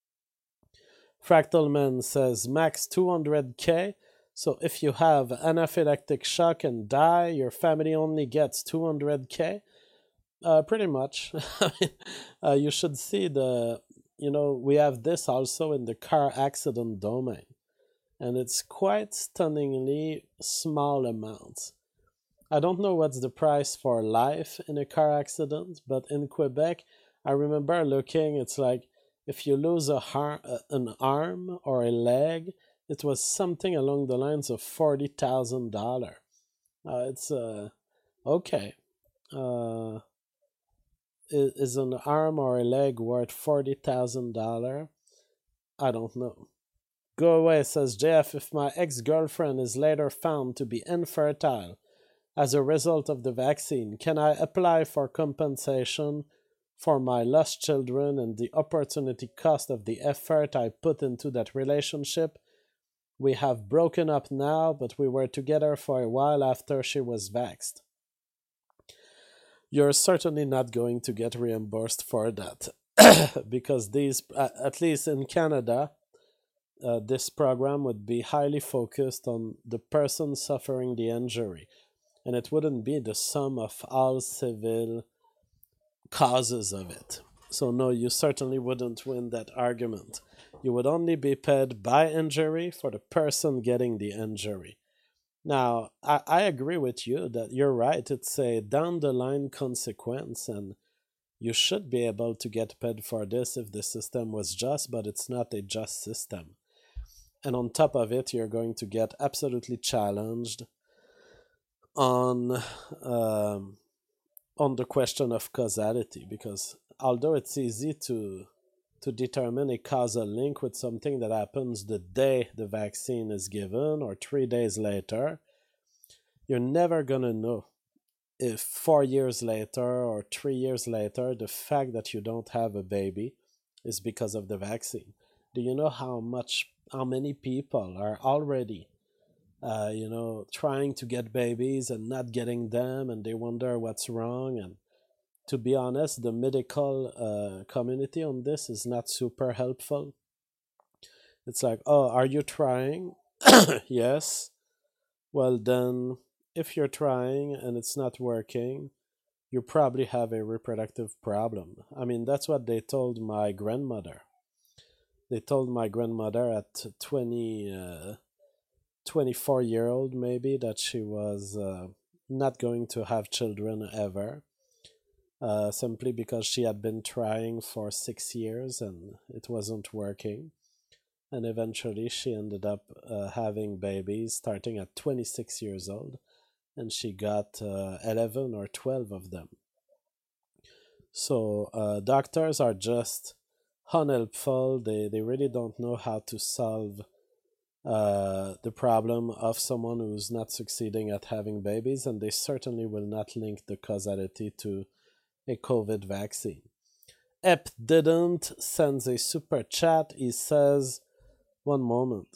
Fractalman says max two hundred k. So if you have anaphylactic shock and die, your family only gets two hundred k. Uh, pretty much. I mean, uh, you should see the, you know, we have this also in the car accident domain. And it's quite stunningly small amounts. I don't know what's the price for life in a car accident, but in Quebec, I remember looking, it's like if you lose a har- uh, an arm or a leg, it was something along the lines of forty thousand dollars. Uh, it's uh, okay. Uh, is, is an arm or a leg worth forty thousand dollars? I don't know. Go away, says Jeff. If my ex girlfriend is later found to be infertile as a result of the vaccine, can I apply for compensation for my lost children and the opportunity cost of the effort I put into that relationship? We have broken up now, but we were together for a while after she was vaxxed. You're certainly not going to get reimbursed for that because these, uh, at least in Canada, uh, this program would be highly focused on the person suffering the injury, and it wouldn't be the sum of all civil causes of it. So, no, you certainly wouldn't win that argument. You would only be paid by injury for the person getting the injury. Now, I, I agree with you that you're right. It's a down the line consequence, and you should be able to get paid for this if the system was just, but it's not a just system. And on top of it, you're going to get absolutely challenged on um, on the question of causality, because although it's easy to to determine a causal link with something that happens the day the vaccine is given or three days later, you're never going to know if four years later or three years later the fact that you don't have a baby is because of the vaccine. Do you know how much how many people are already uh, you know trying to get babies and not getting them, and they wonder what's wrong? And to be honest, the medical uh, community on this is not super helpful. It's like, oh, are you trying? Yes. Well, then, if you're trying and it's not working, you probably have a reproductive problem. I mean, that's what they told my grandmother. They told my grandmother at twenty, uh, twenty-four year old maybe that she was uh, not going to have children ever, uh, simply because she had been trying for six years and it wasn't working. And eventually she ended up uh, having babies starting at twenty-six years old, and she got uh, eleven or twelve of them. So uh, doctors are just unhelpful. They, they really don't know how to solve uh, the problem of someone who's not succeeding at having babies, and they certainly will not link the causality to a COVID vaccine. Ep didn't sends a super chat. He says, one moment.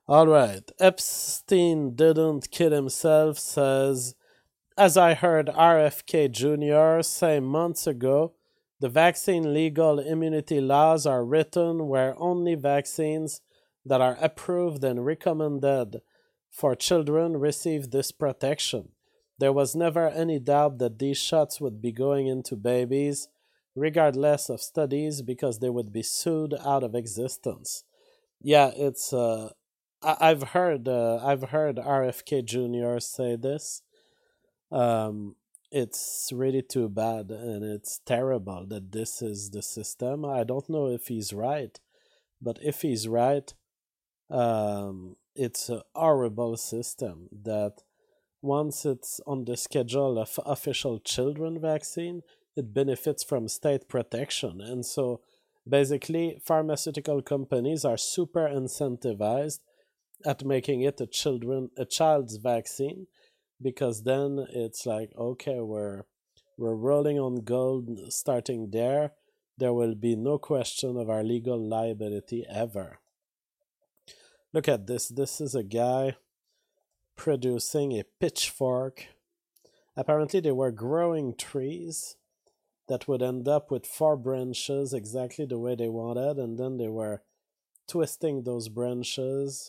All right. Epstein didn't kill himself, says, as I heard R F K Junior say months ago, the vaccine legal immunity laws are written where only vaccines that are approved and recommended for children receive this protection. There was never any doubt that these shots would be going into babies, regardless of studies, because they would be sued out of existence. Yeah, it's uh, I- I've heard uh, I've heard R F K Junior say this. Um, it's really too bad, and it's terrible that this is the system. I don't know if he's right, but if he's right, um, it's a horrible system that once it's on the schedule of official children vaccine, it benefits from state protection. And so basically, pharmaceutical companies are super incentivized at making it a children a child's vaccine because then it's like, okay, we're we're rolling on gold starting there. There will be no question of our legal liability ever. Look at this. This is a guy producing a pitchfork. Apparently, they were growing trees that would end up with four branches exactly the way they wanted, and then they were twisting those branches.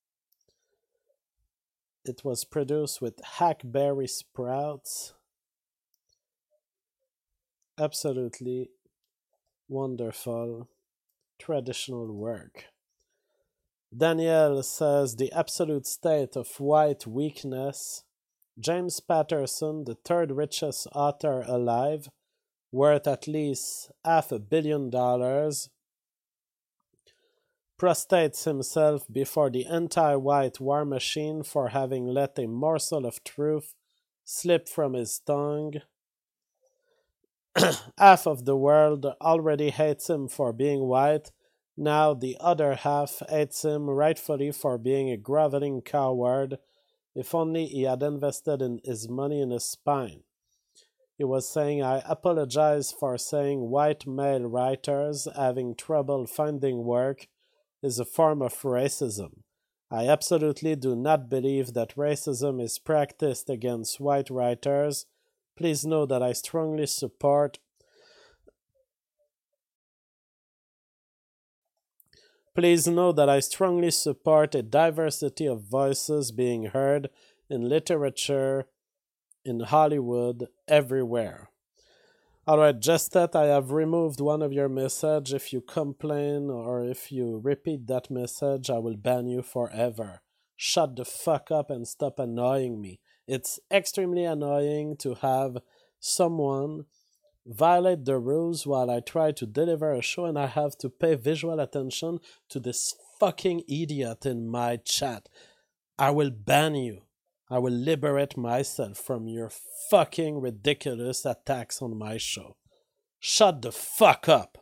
It was produced with hackberry sprouts. Absolutely wonderful traditional work. Danielle says the absolute state of white weakness. James Patterson, the third richest author alive, worth at least half a billion dollars, prostrates himself before the anti-white war machine for having let a morsel of truth slip from his tongue. Half of the world already hates him for being white. Now the other half hates him rightfully for being a groveling coward. If only he had invested in his money in his spine. He was saying, I apologize for saying white male writers having trouble finding work is a form of racism. I absolutely do not believe that racism is practiced against white writers. Please know that I strongly support Please know that I strongly support a diversity of voices being heard in literature, in Hollywood, everywhere. Alright, just that I have removed one of your message. If you complain or if you repeat that message, I will ban you forever. Shut the fuck up and stop annoying me. It's extremely annoying to have someone violate the rules while I try to deliver a show and I have to pay visual attention to this fucking idiot in my chat. I will ban you. I will liberate myself from your fucking ridiculous attacks on my show. Shut the fuck up.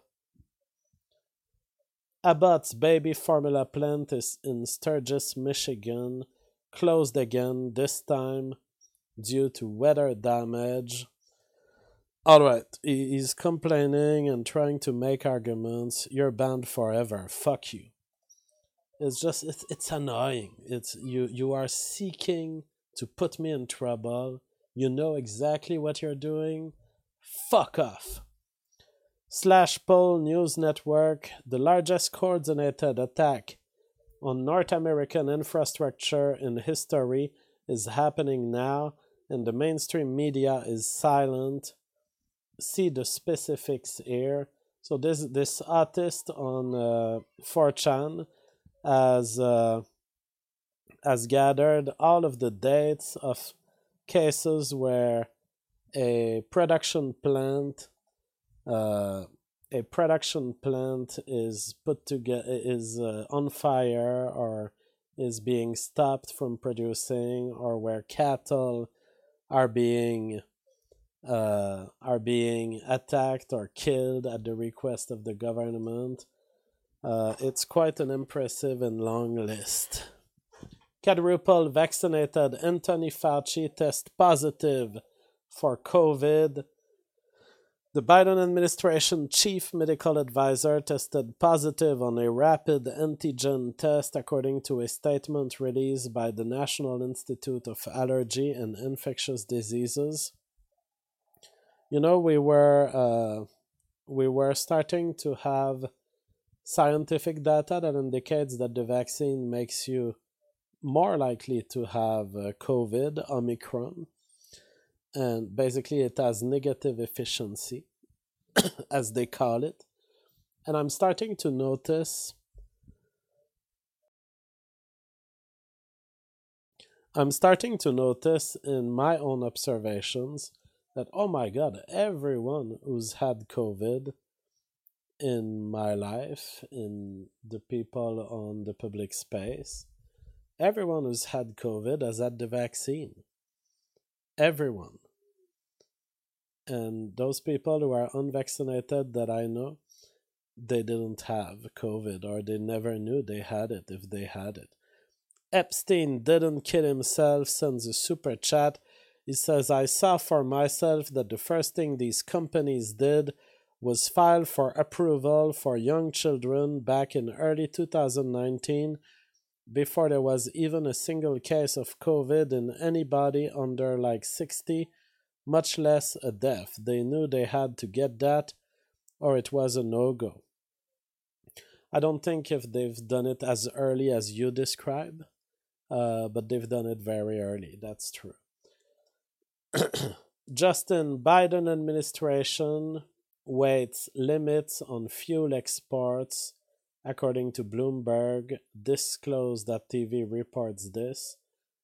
Abbott's baby formula plant is in Sturgis, Michigan, closed again, this time due to weather damage. Alright, he's complaining and trying to make arguments. You're banned forever. Fuck you. It's just, it's, it's annoying. It's you, you are seeking to put me in trouble. You know exactly what you're doing. Fuck off. Slash Poll News Network, the largest coordinated attack on North American infrastructure in history is happening now, and the mainstream media is silent. See the specifics here. So this this artist on uh, four chan has uh, has gathered all of the dates of cases where a production plant uh, a production plant is put together is uh, on fire or is being stopped from producing, or where cattle are being uh, are being attacked or killed at the request of the government. Uh, it's quite an impressive and long list. Quadruple vaccinated Anthony Fauci tests positive for COVID. The Biden administration chief medical advisor tested positive on a rapid antigen test, according to a statement released by the National Institute of Allergy and Infectious Diseases. You know, we were uh, we were starting to have scientific data that indicates that the vaccine makes you more likely to have uh, COVID, Omicron, and basically it has negative efficiency, as they call it. And I'm starting to notice, I'm starting to notice in my own observations that, oh my God, everyone who's had COVID in my life, in the people on the public space, everyone who's had COVID has had the vaccine. Everyone. And those people who are unvaccinated that I know, they didn't have COVID, or they never knew they had it if they had it. Epstein didn't kill himself, sends a super chat. He says, I saw for myself that the first thing these companies did was file for approval for young children back in early two thousand nineteen, before there was even a single case of COVID in anybody under like sixty, much less a death. They knew they had to get that, or it was a no-go. I don't think if they've done it as early as you describe, uh, but they've done it very early. That's true. Justin Biden administration weights limits on fuel exports, according to Bloomberg. Disclose dot T V reports this.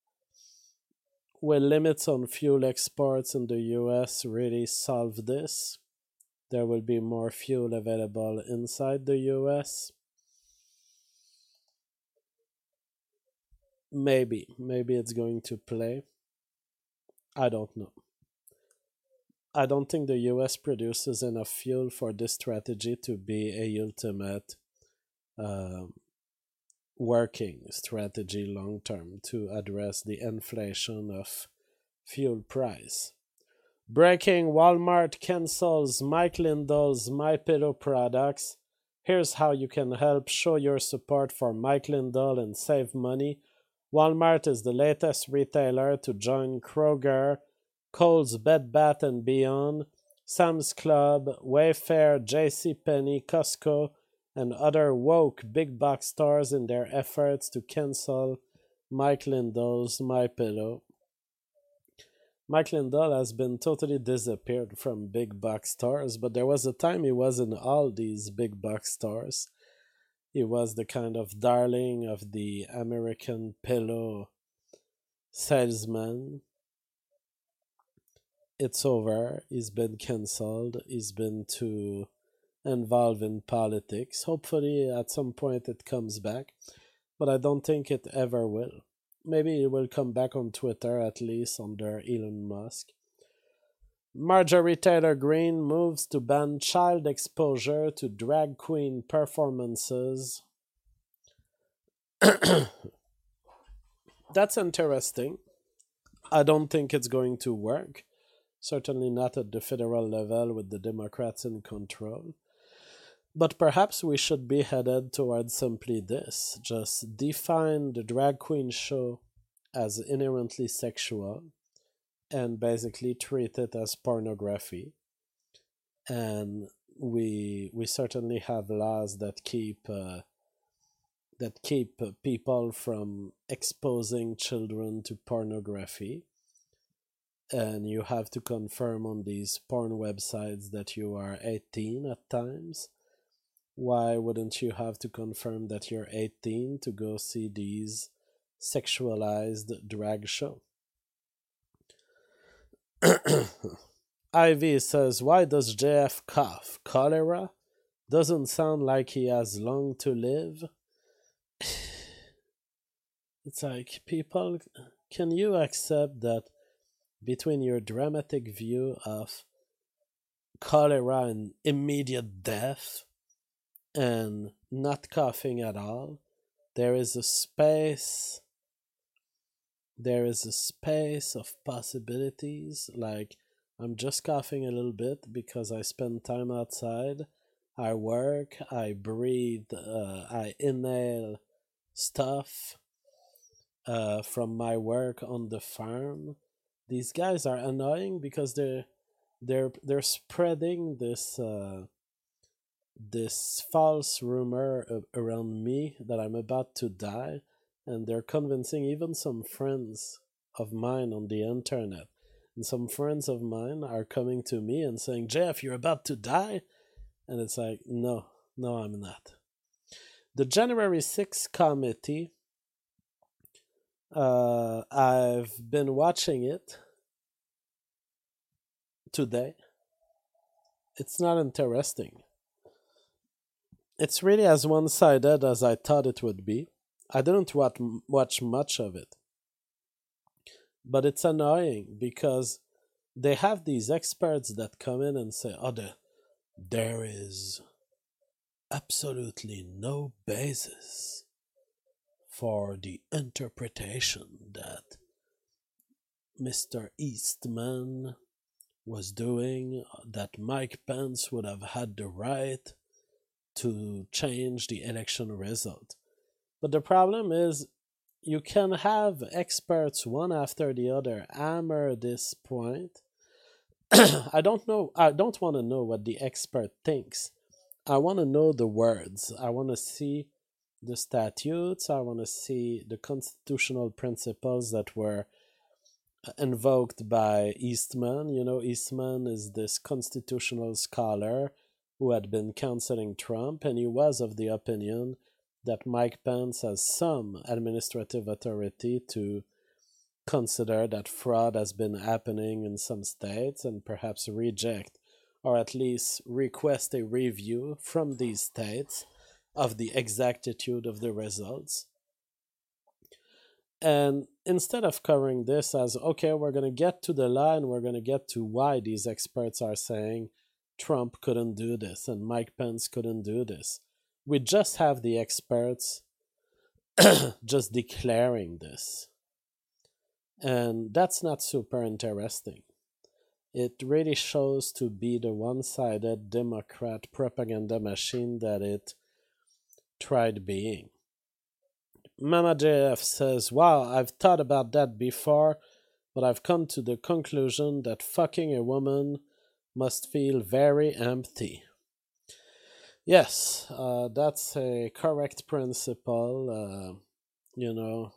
Will limits on fuel exports in the U S really solve this? There will be more fuel available inside the U S? Maybe. Maybe it's going to play. I don't know. I don't think the U S produces enough fuel for this strategy to be a ultimate uh, working strategy long term to address the inflation of fuel price. Breaking: Walmart cancels Mike Lindell's MyPillow products. Here's how you can help show your support for Mike Lindell and save money. Walmart is the latest retailer to join Kroger, Kohl's Bed Bath and Beyond, Sam's Club, Wayfair, JCPenney, Costco, and other woke big box stores in their efforts to cancel Mike Lindell's MyPillow. Mike Lindell has been totally disappeared from big box stores, but there was a time he was in all these big box stores. He was the kind of darling of the American pillow salesman. It's over. He's been cancelled. He's been too involved in politics. Hopefully, at some point, it comes back, but I don't think it ever will. Maybe it will come back on Twitter, at least under Elon Musk. Marjorie Taylor Greene moves to ban child exposure to drag queen performances. That's interesting. I don't think it's going to work. Certainly not at the federal level with the Democrats in control. But perhaps we should be headed towards simply this. Just define the drag queen show as inherently sexual and basically treat it as pornography. And we we certainly have laws that keep uh, that keep uh, people from exposing children to pornography. And you have to confirm on these porn websites that you are eighteen at times. Why wouldn't you have to confirm that you're eighteen to go see these sexualized drag show? Ivy says, why does J F cough? Cholera? Doesn't sound like he has long to live. It's like, people, can you accept that between your dramatic view of cholera and immediate death and not coughing at all, there is a space, there is a space of possibilities, like I'm just coughing a little bit because I spend time outside. I work, I breathe, uh, I inhale stuff uh, from my work on the farm. These guys are annoying because they're they're they're spreading this uh, this false rumor a- around me that I'm about to die, and they're convincing even some friends of mine on the internet. And some friends of mine are coming to me and saying, "Jeff, you're about to die," and it's like, no, no, I'm not. The January sixth committee, uh, I've been watching it today. It's not interesting. It's really as one sided as I thought it would be. I didn't watch, watch much of it, but it's annoying because they have these experts that come in and say, oh, the, there is absolutely no basis for the interpretation that mister Eastman was doing, that Mike Pence would have had the right to change the election result. But the problem is, you can have experts one after the other hammer this point. I don't know, I don't want to know what the expert thinks. I want to know the words. I want to see the statutes. I want to see the constitutional principles that were invoked by Eastman. You know, Eastman is this constitutional scholar who had been counseling Trump, and he was of the opinion that Mike Pence has some administrative authority to consider that fraud has been happening in some states and perhaps reject or at least request a review from these states of the exactitude of the results. And instead of covering this as, okay, we're going to get to the lie and we're going to get to why these experts are saying Trump couldn't do this and Mike Pence couldn't do this, we just have the experts just declaring this. And that's not super interesting. It really shows to be the one sided Democrat propaganda machine that it tried being. Mama J F says, wow, I've thought about that before, but I've come to the conclusion that fucking a woman must feel very empty. Yes, uh, that's a correct principle. Uh, you know,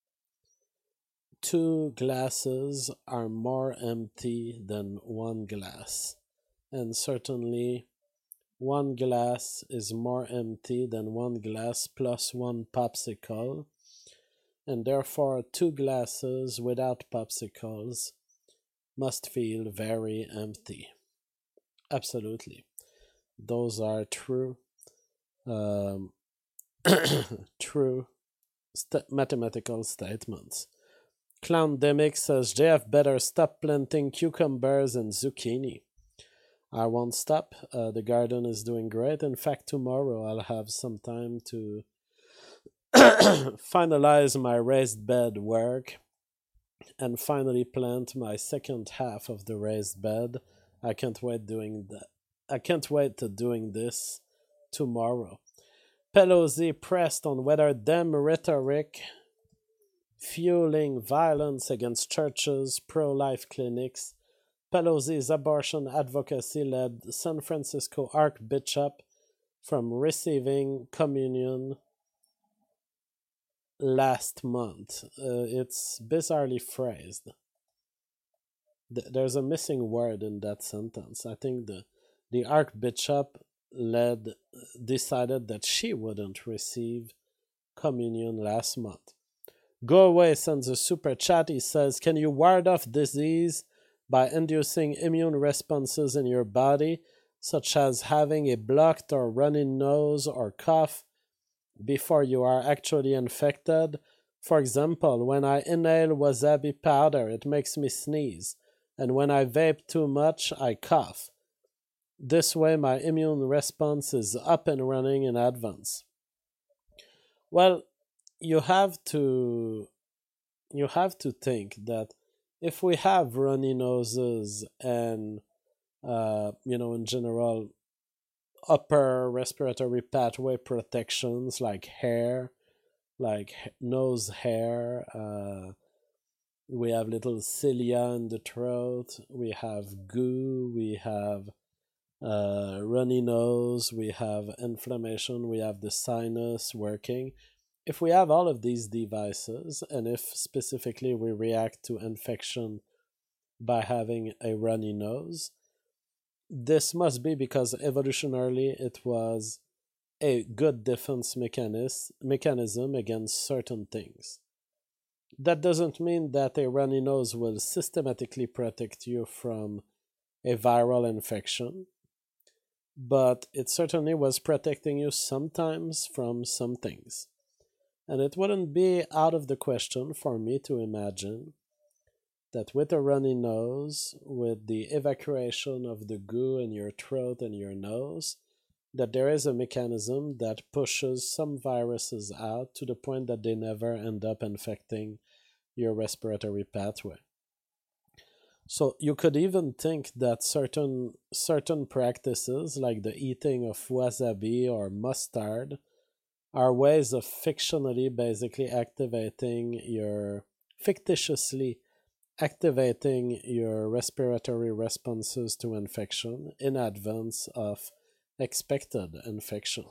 two glasses are more empty than one glass. And certainly, one glass is more empty than one glass plus one popsicle. And therefore, two glasses without popsicles must feel very empty. Absolutely. Those are true, um, true st- mathematical statements. Clowndemic says J F better stop planting cucumbers and zucchini. I won't stop. Uh, the garden is doing great. In fact, tomorrow I'll have some time to finalize my raised bed work and finally plant my second half of the raised bed. I can't wait doing that. I can't wait to doing this tomorrow. Pelosi pressed on whether Dem rhetoric fueling violence against churches, pro-life clinics. Pelosi's abortion advocacy led San Francisco Archbishop from receiving communion last month. Uh, it's bizarrely phrased. Th- there's a missing word in that sentence. I think the the Archbishop led decided that she wouldn't receive communion last month. Go Away sends a super chat. He says, can you ward off disease by inducing immune responses in your body, such as having a blocked or running nose or cough before you are actually infected? For example, when I inhale wasabi powder, it makes me sneeze, and when I vape too much, I cough. This way, my immune response is up and running in advance. Well, you have to you have to think that if we have runny noses and, uh, you know, in general, upper respiratory pathway protections like hair, like h- nose hair, uh, we have little cilia in the throat, we have goo, we have uh, runny nose, we have inflammation, we have the sinus working. If we have all of these devices, and if specifically we react to infection by having a runny nose, this must be because evolutionarily it was a good defense mechanism mechanism against certain things. That doesn't mean that a runny nose will systematically protect you from a viral infection, but it certainly was protecting you sometimes from some things. And it wouldn't be out of the question for me to imagine that with a runny nose, with the evacuation of the goo in your throat and your nose, that there is a mechanism that pushes some viruses out to the point that they never end up infecting your respiratory pathway. So you could even think that certain certain practices like the eating of wasabi or mustard are ways of fictionally basically activating your fictitiously activating your respiratory responses to infection in advance of expected infection.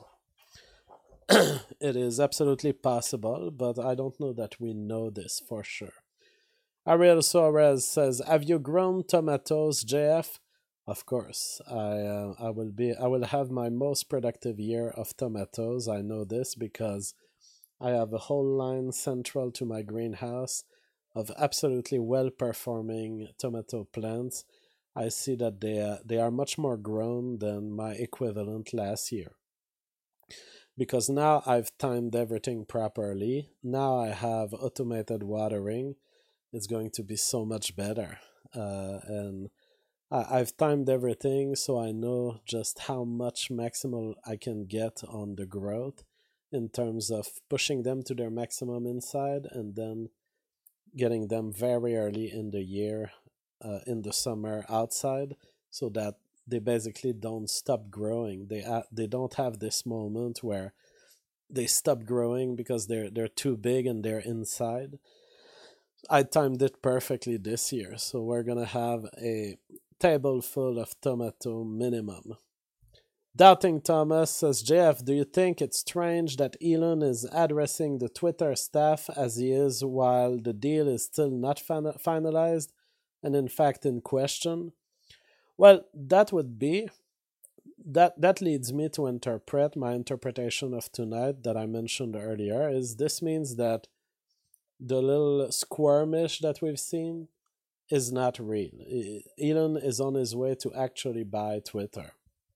It is absolutely possible, but I don't know that we know this for sure. Ariel Suarez says, "Have you grown tomatoes, J F?" Of course, I uh, I will be I will have my most productive year of tomatoes. I know this because I have a whole line central to my greenhouse of absolutely well performing tomato plants. I see that they uh, they are much more grown than my equivalent last year because now I've timed everything properly. Now I have automated watering. It's going to be so much better. Uh, and I, I've timed everything so I know just how much maximal I can get on the growth in terms of pushing them to their maximum inside and then getting them very early in the year, uh, in the summer outside, so that they basically don't stop growing. They uh, they don't have this moment where they stop growing because they're they're too big and they're inside. I timed it perfectly this year, so we're gonna have a table full of tomato minimum. Doubting Thomas says, J F, do you think it's strange that Elon is addressing the Twitter staff as he is while the deal is still not fin- finalized and in fact in question? Well, that would be that that leads me to interpret my interpretation of tonight that I mentioned earlier is this means that the little squirmish that we've seen is not real. E- Elon is on his way to actually buy Twitter.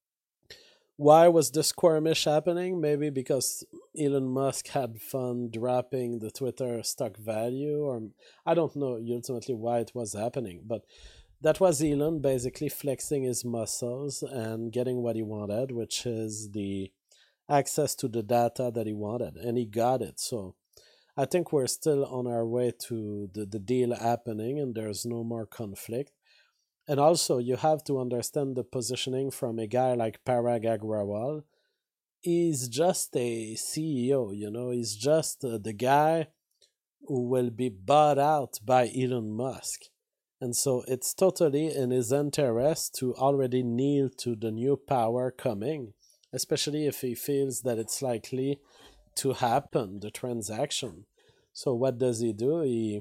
Why was the squirmish happening? Maybe because Elon Musk had fun dropping the Twitter stock value, or I don't know ultimately why it was happening, but that was Elon basically flexing his muscles and getting what he wanted, which is the access to the data that he wanted, and he got it. So I think we're still on our way to the, the deal happening, and there's no more conflict. And also, you have to understand the positioning from a guy like Parag Agrawal. He's just a C E O, you know, he's just uh, the guy who will be bought out by Elon Musk. And so it's totally in his interest to already kneel to the new power coming, especially if he feels that it's likely to happen, the transaction. So what does he do? He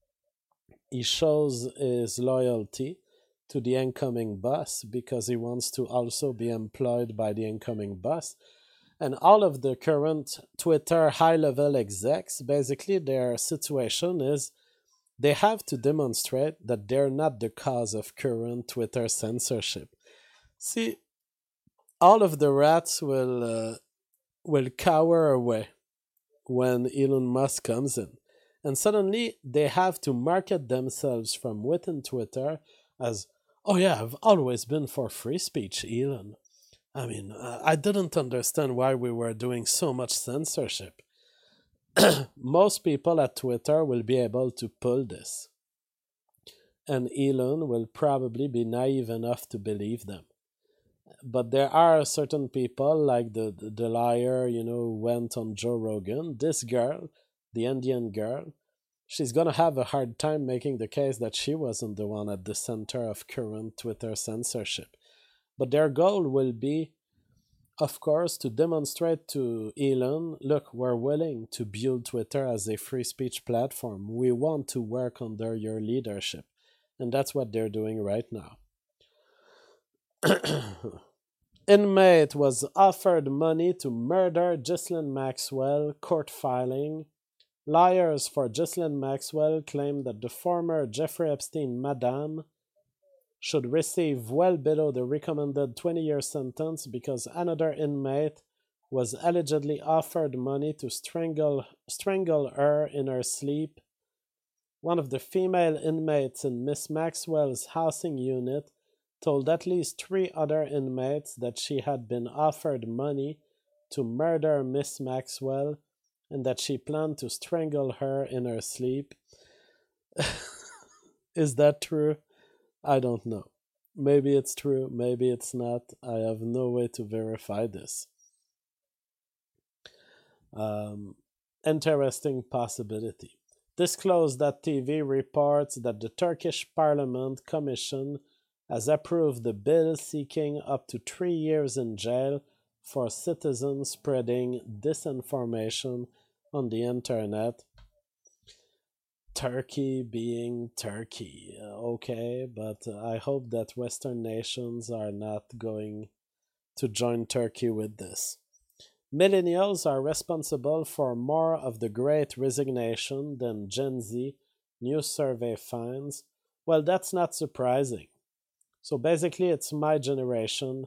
he shows his loyalty to the incoming boss because he wants to also be employed by the incoming boss. And all of the current Twitter high level execs, basically, their situation is they have to demonstrate that they're not the cause of current Twitter censorship. See, all of the rats will uh, will cower away when Elon Musk comes in. And suddenly they have to market themselves from within Twitter as, oh yeah, I've always been for free speech, Elon. I mean, uh, I didn't understand why we were doing so much censorship. Most people at Twitter will be able to pull this. and Elon will probably be naive enough to believe them. But there are certain people, like the, the, the liar, you know, who went on Joe Rogan. This girl, the Indian girl, she's gonna have a hard time making the case that she wasn't the one at the center of current Twitter censorship. But their goal will be, of course, to demonstrate to Elon, look, we're willing to build Twitter as a free speech platform. We want to work under your leadership. And that's what they're doing right now. Inmate was offered money to murder Ghislaine Maxwell, court filing. Lawyers for Ghislaine Maxwell claim that the former Jeffrey Epstein madam should receive well below the recommended twenty-year sentence because another inmate was allegedly offered money to strangle, strangle her in her sleep. One of the female inmates in Miss Maxwell's housing unit told at least three other inmates that she had been offered money to murder Miss Maxwell and that she planned to strangle her in her sleep. Is that true? I don't know. Maybe it's true, maybe it's not. I have no way to verify this. Um, interesting possibility. Disclose.tv reports that the Turkish Parliament Commission has approved the bill seeking up to three years in jail for citizens spreading disinformation on the internet. Turkey being Turkey, okay, but I hope that Western nations are not going to join Turkey with this. Millennials are responsible for more of the great resignation than Gen Z, new survey finds. Well, that's not surprising. So basically, it's my generation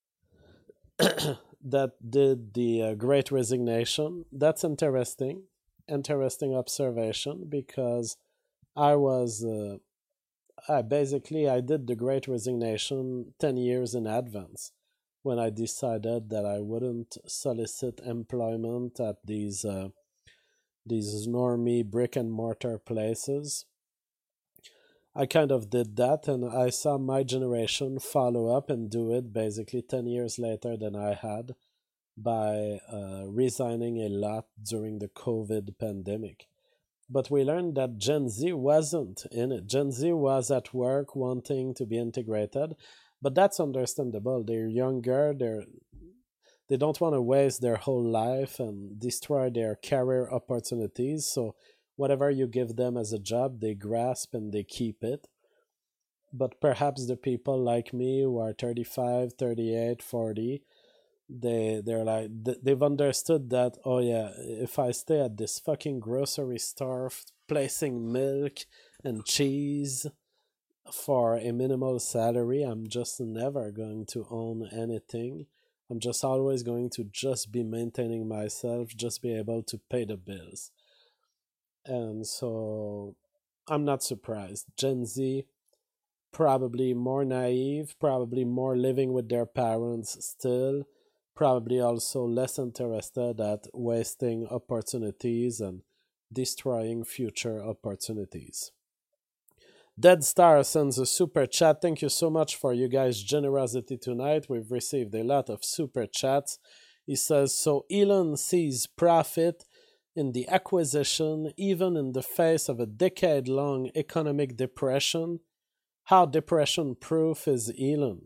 that did the uh, great resignation. That's interesting. Interesting observation because I was, uh, I basically, I did the great resignation ten years in advance when I decided that I wouldn't solicit employment at these, uh, these normie brick and mortar places. I kind of did that, and I saw my generation follow up and do it basically ten years later than I had by uh, resigning a lot during the COVID pandemic. But we learned that Gen Z wasn't in it. Gen Z was at work wanting to be integrated, but that's understandable. They're younger, they're they don't want to waste their whole life and destroy their career opportunities. So whatever you give them as a job, they grasp and they keep it. But perhaps the people like me who are thirty-five, thirty-eight, forty, they they're like they've understood that, oh yeah, if I stay at this fucking grocery store placing milk and cheese for a minimal salary, I'm just never going to own anything. I'm just always going to just be maintaining myself, just be able to pay the bills. And so I'm not surprised. Gen Z, probably more naive, probably more living with their parents still, probably also less interested at wasting opportunities and destroying future opportunities. Dead Star sends a super chat. Thank you so much for you guys' generosity tonight. We've received a lot of super chats. He says, so Elon sees profit in the acquisition, even in the face of a decade-long economic depression. How depression-proof is Elon?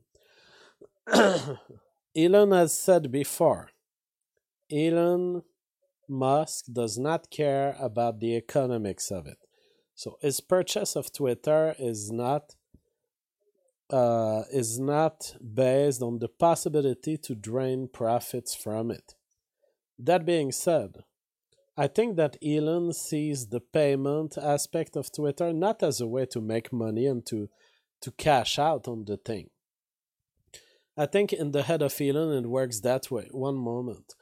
Elon has said before, Elon Musk does not care about the economics of it. So his purchase of Twitter is not uh, is not based on the possibility to drain profits from it. That being said, I think that Elon sees the payment aspect of Twitter not as a way to make money and to, to cash out on the thing. I think in the head of Elon it works that way. One moment.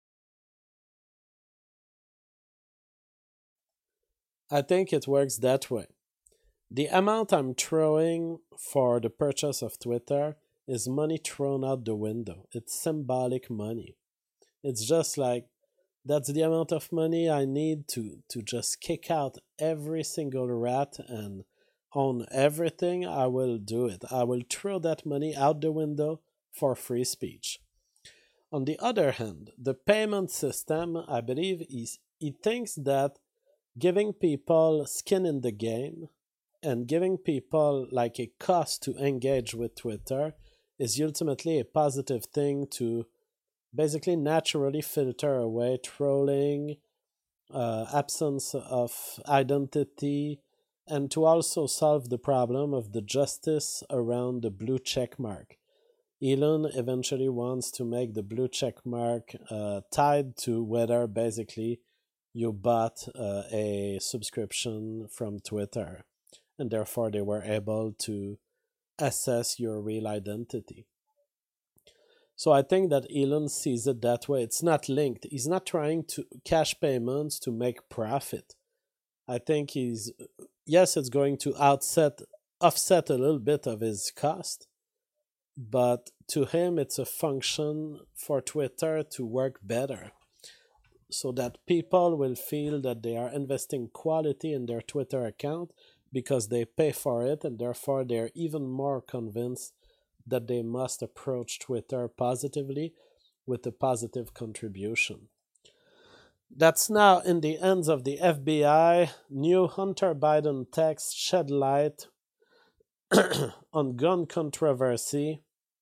I think it works that way. The amount I'm throwing for the purchase of Twitter is money thrown out the window. It's symbolic money. It's just like, that's the amount of money I need to, to just kick out every single rat and own everything, I will do it. I will throw that money out the window for free speech. On the other hand, the payment system, I believe, is he thinks that giving people skin in the game and giving people like a cost to engage with Twitter is ultimately a positive thing to basically naturally filter away trolling, uh, absence of identity, and to also solve the problem of the justice around the blue check mark. Elon eventually wants to make the blue check mark uh, tied to whether basically you bought uh, a subscription from Twitter, and therefore they were able to assess your real identity. So I think that Elon sees it that way. It's not linked. He's not trying to cash payments to make profit. I think he's yes, it's going to outset offset a little bit of his cost, but to him it's a function for Twitter to work better so that people will feel that they are investing quality in their Twitter account because they pay for it, and therefore they're even more convinced that they must approach Twitter positively with a positive contribution. That's now in the hands of the F B I. New Hunter Biden text shed light on gun controversy.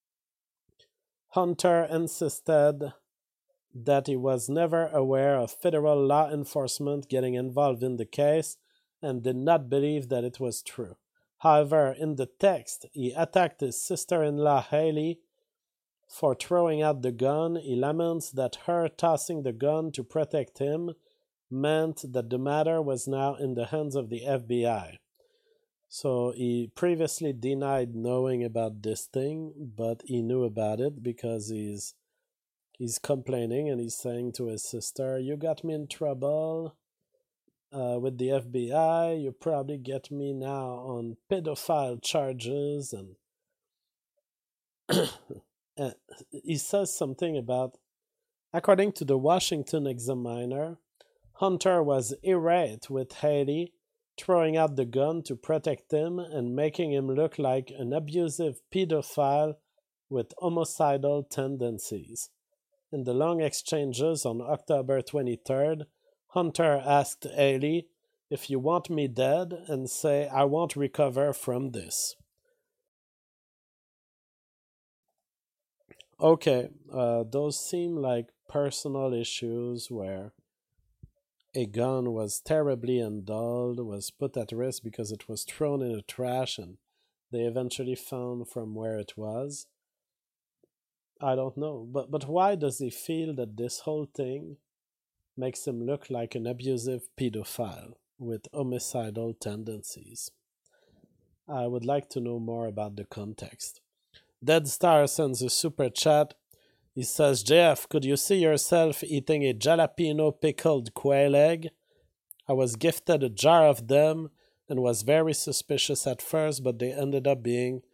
Hunter insisted that he was never aware of federal law enforcement getting involved in the case and did not believe that it was true. However, in the text, he attacked his sister-in-law Haley for throwing out the gun. He laments that her tossing the gun to protect him meant that the matter was now in the hands of the F B I. So he previously denied knowing about this thing, but he knew about it because he's he's complaining and he's saying to his sister, "You got me in trouble uh, with the F B I. You probably get me now on pedophile charges." And uh, he says something about, according to the Washington Examiner, Hunter was irate with Haley, throwing out the gun to protect him and making him look like an abusive pedophile with homicidal tendencies. In the long exchanges on October twenty-third, Hunter asked Haley, "If you want me dead," and say, "I won't recover from this." Okay, uh, those seem like personal issues where a gun was terribly indulged, was put at risk because it was thrown in the trash and they eventually found from where it was. I don't know. But but why does he feel that this whole thing makes him look like an abusive pedophile with homicidal tendencies? I would like to know more about the context. Dead Star sends a super chat. He says, "J F, could you see yourself eating a jalapeno pickled quail egg? I was gifted a jar of them and was very suspicious at first, but they ended up being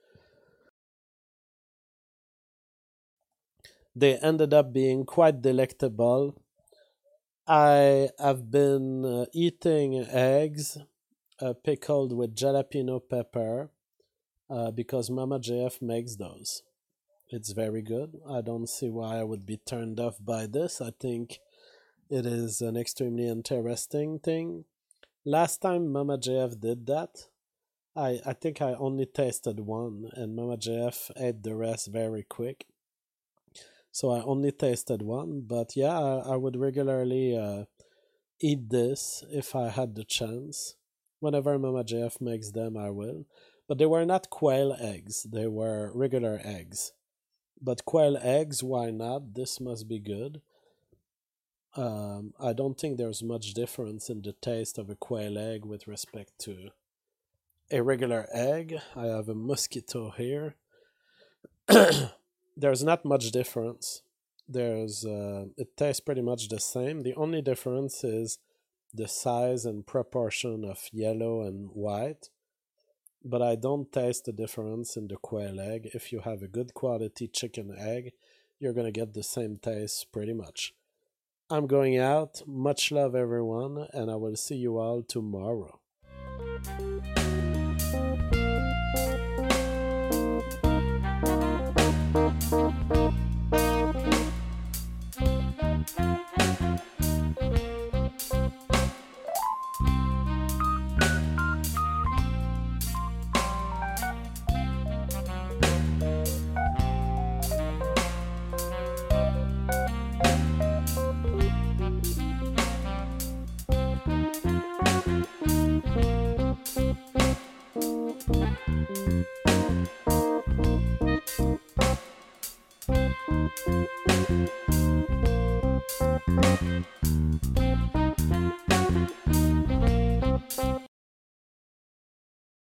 they ended up being quite delectable. I have been uh, eating eggs uh, pickled with jalapeno pepper uh, because Mama J F makes those. It's very good. I don't see why I would be turned off by this. I think it is an extremely interesting thing. Last time Mama J F did that, I, I think I only tasted one, and Mama J F ate the rest very quick. So I only tasted one, but yeah, I, I would regularly uh, eat this if I had the chance. Whenever Mama J F makes them, I will. But they were not quail eggs, they were regular eggs. But quail eggs, why not? This must be good. Um, I don't think there's much difference in the taste of a quail egg with respect to a regular egg. I have a mosquito here. There's not much difference. There's uh, it tastes pretty much the same. The only difference is the size and proportion of yellow and white. But I don't taste the difference in the quail egg. If you have a good quality chicken egg, you're gonna get the same taste pretty much. I'm going out. Much love, everyone, and I will see you all tomorrow.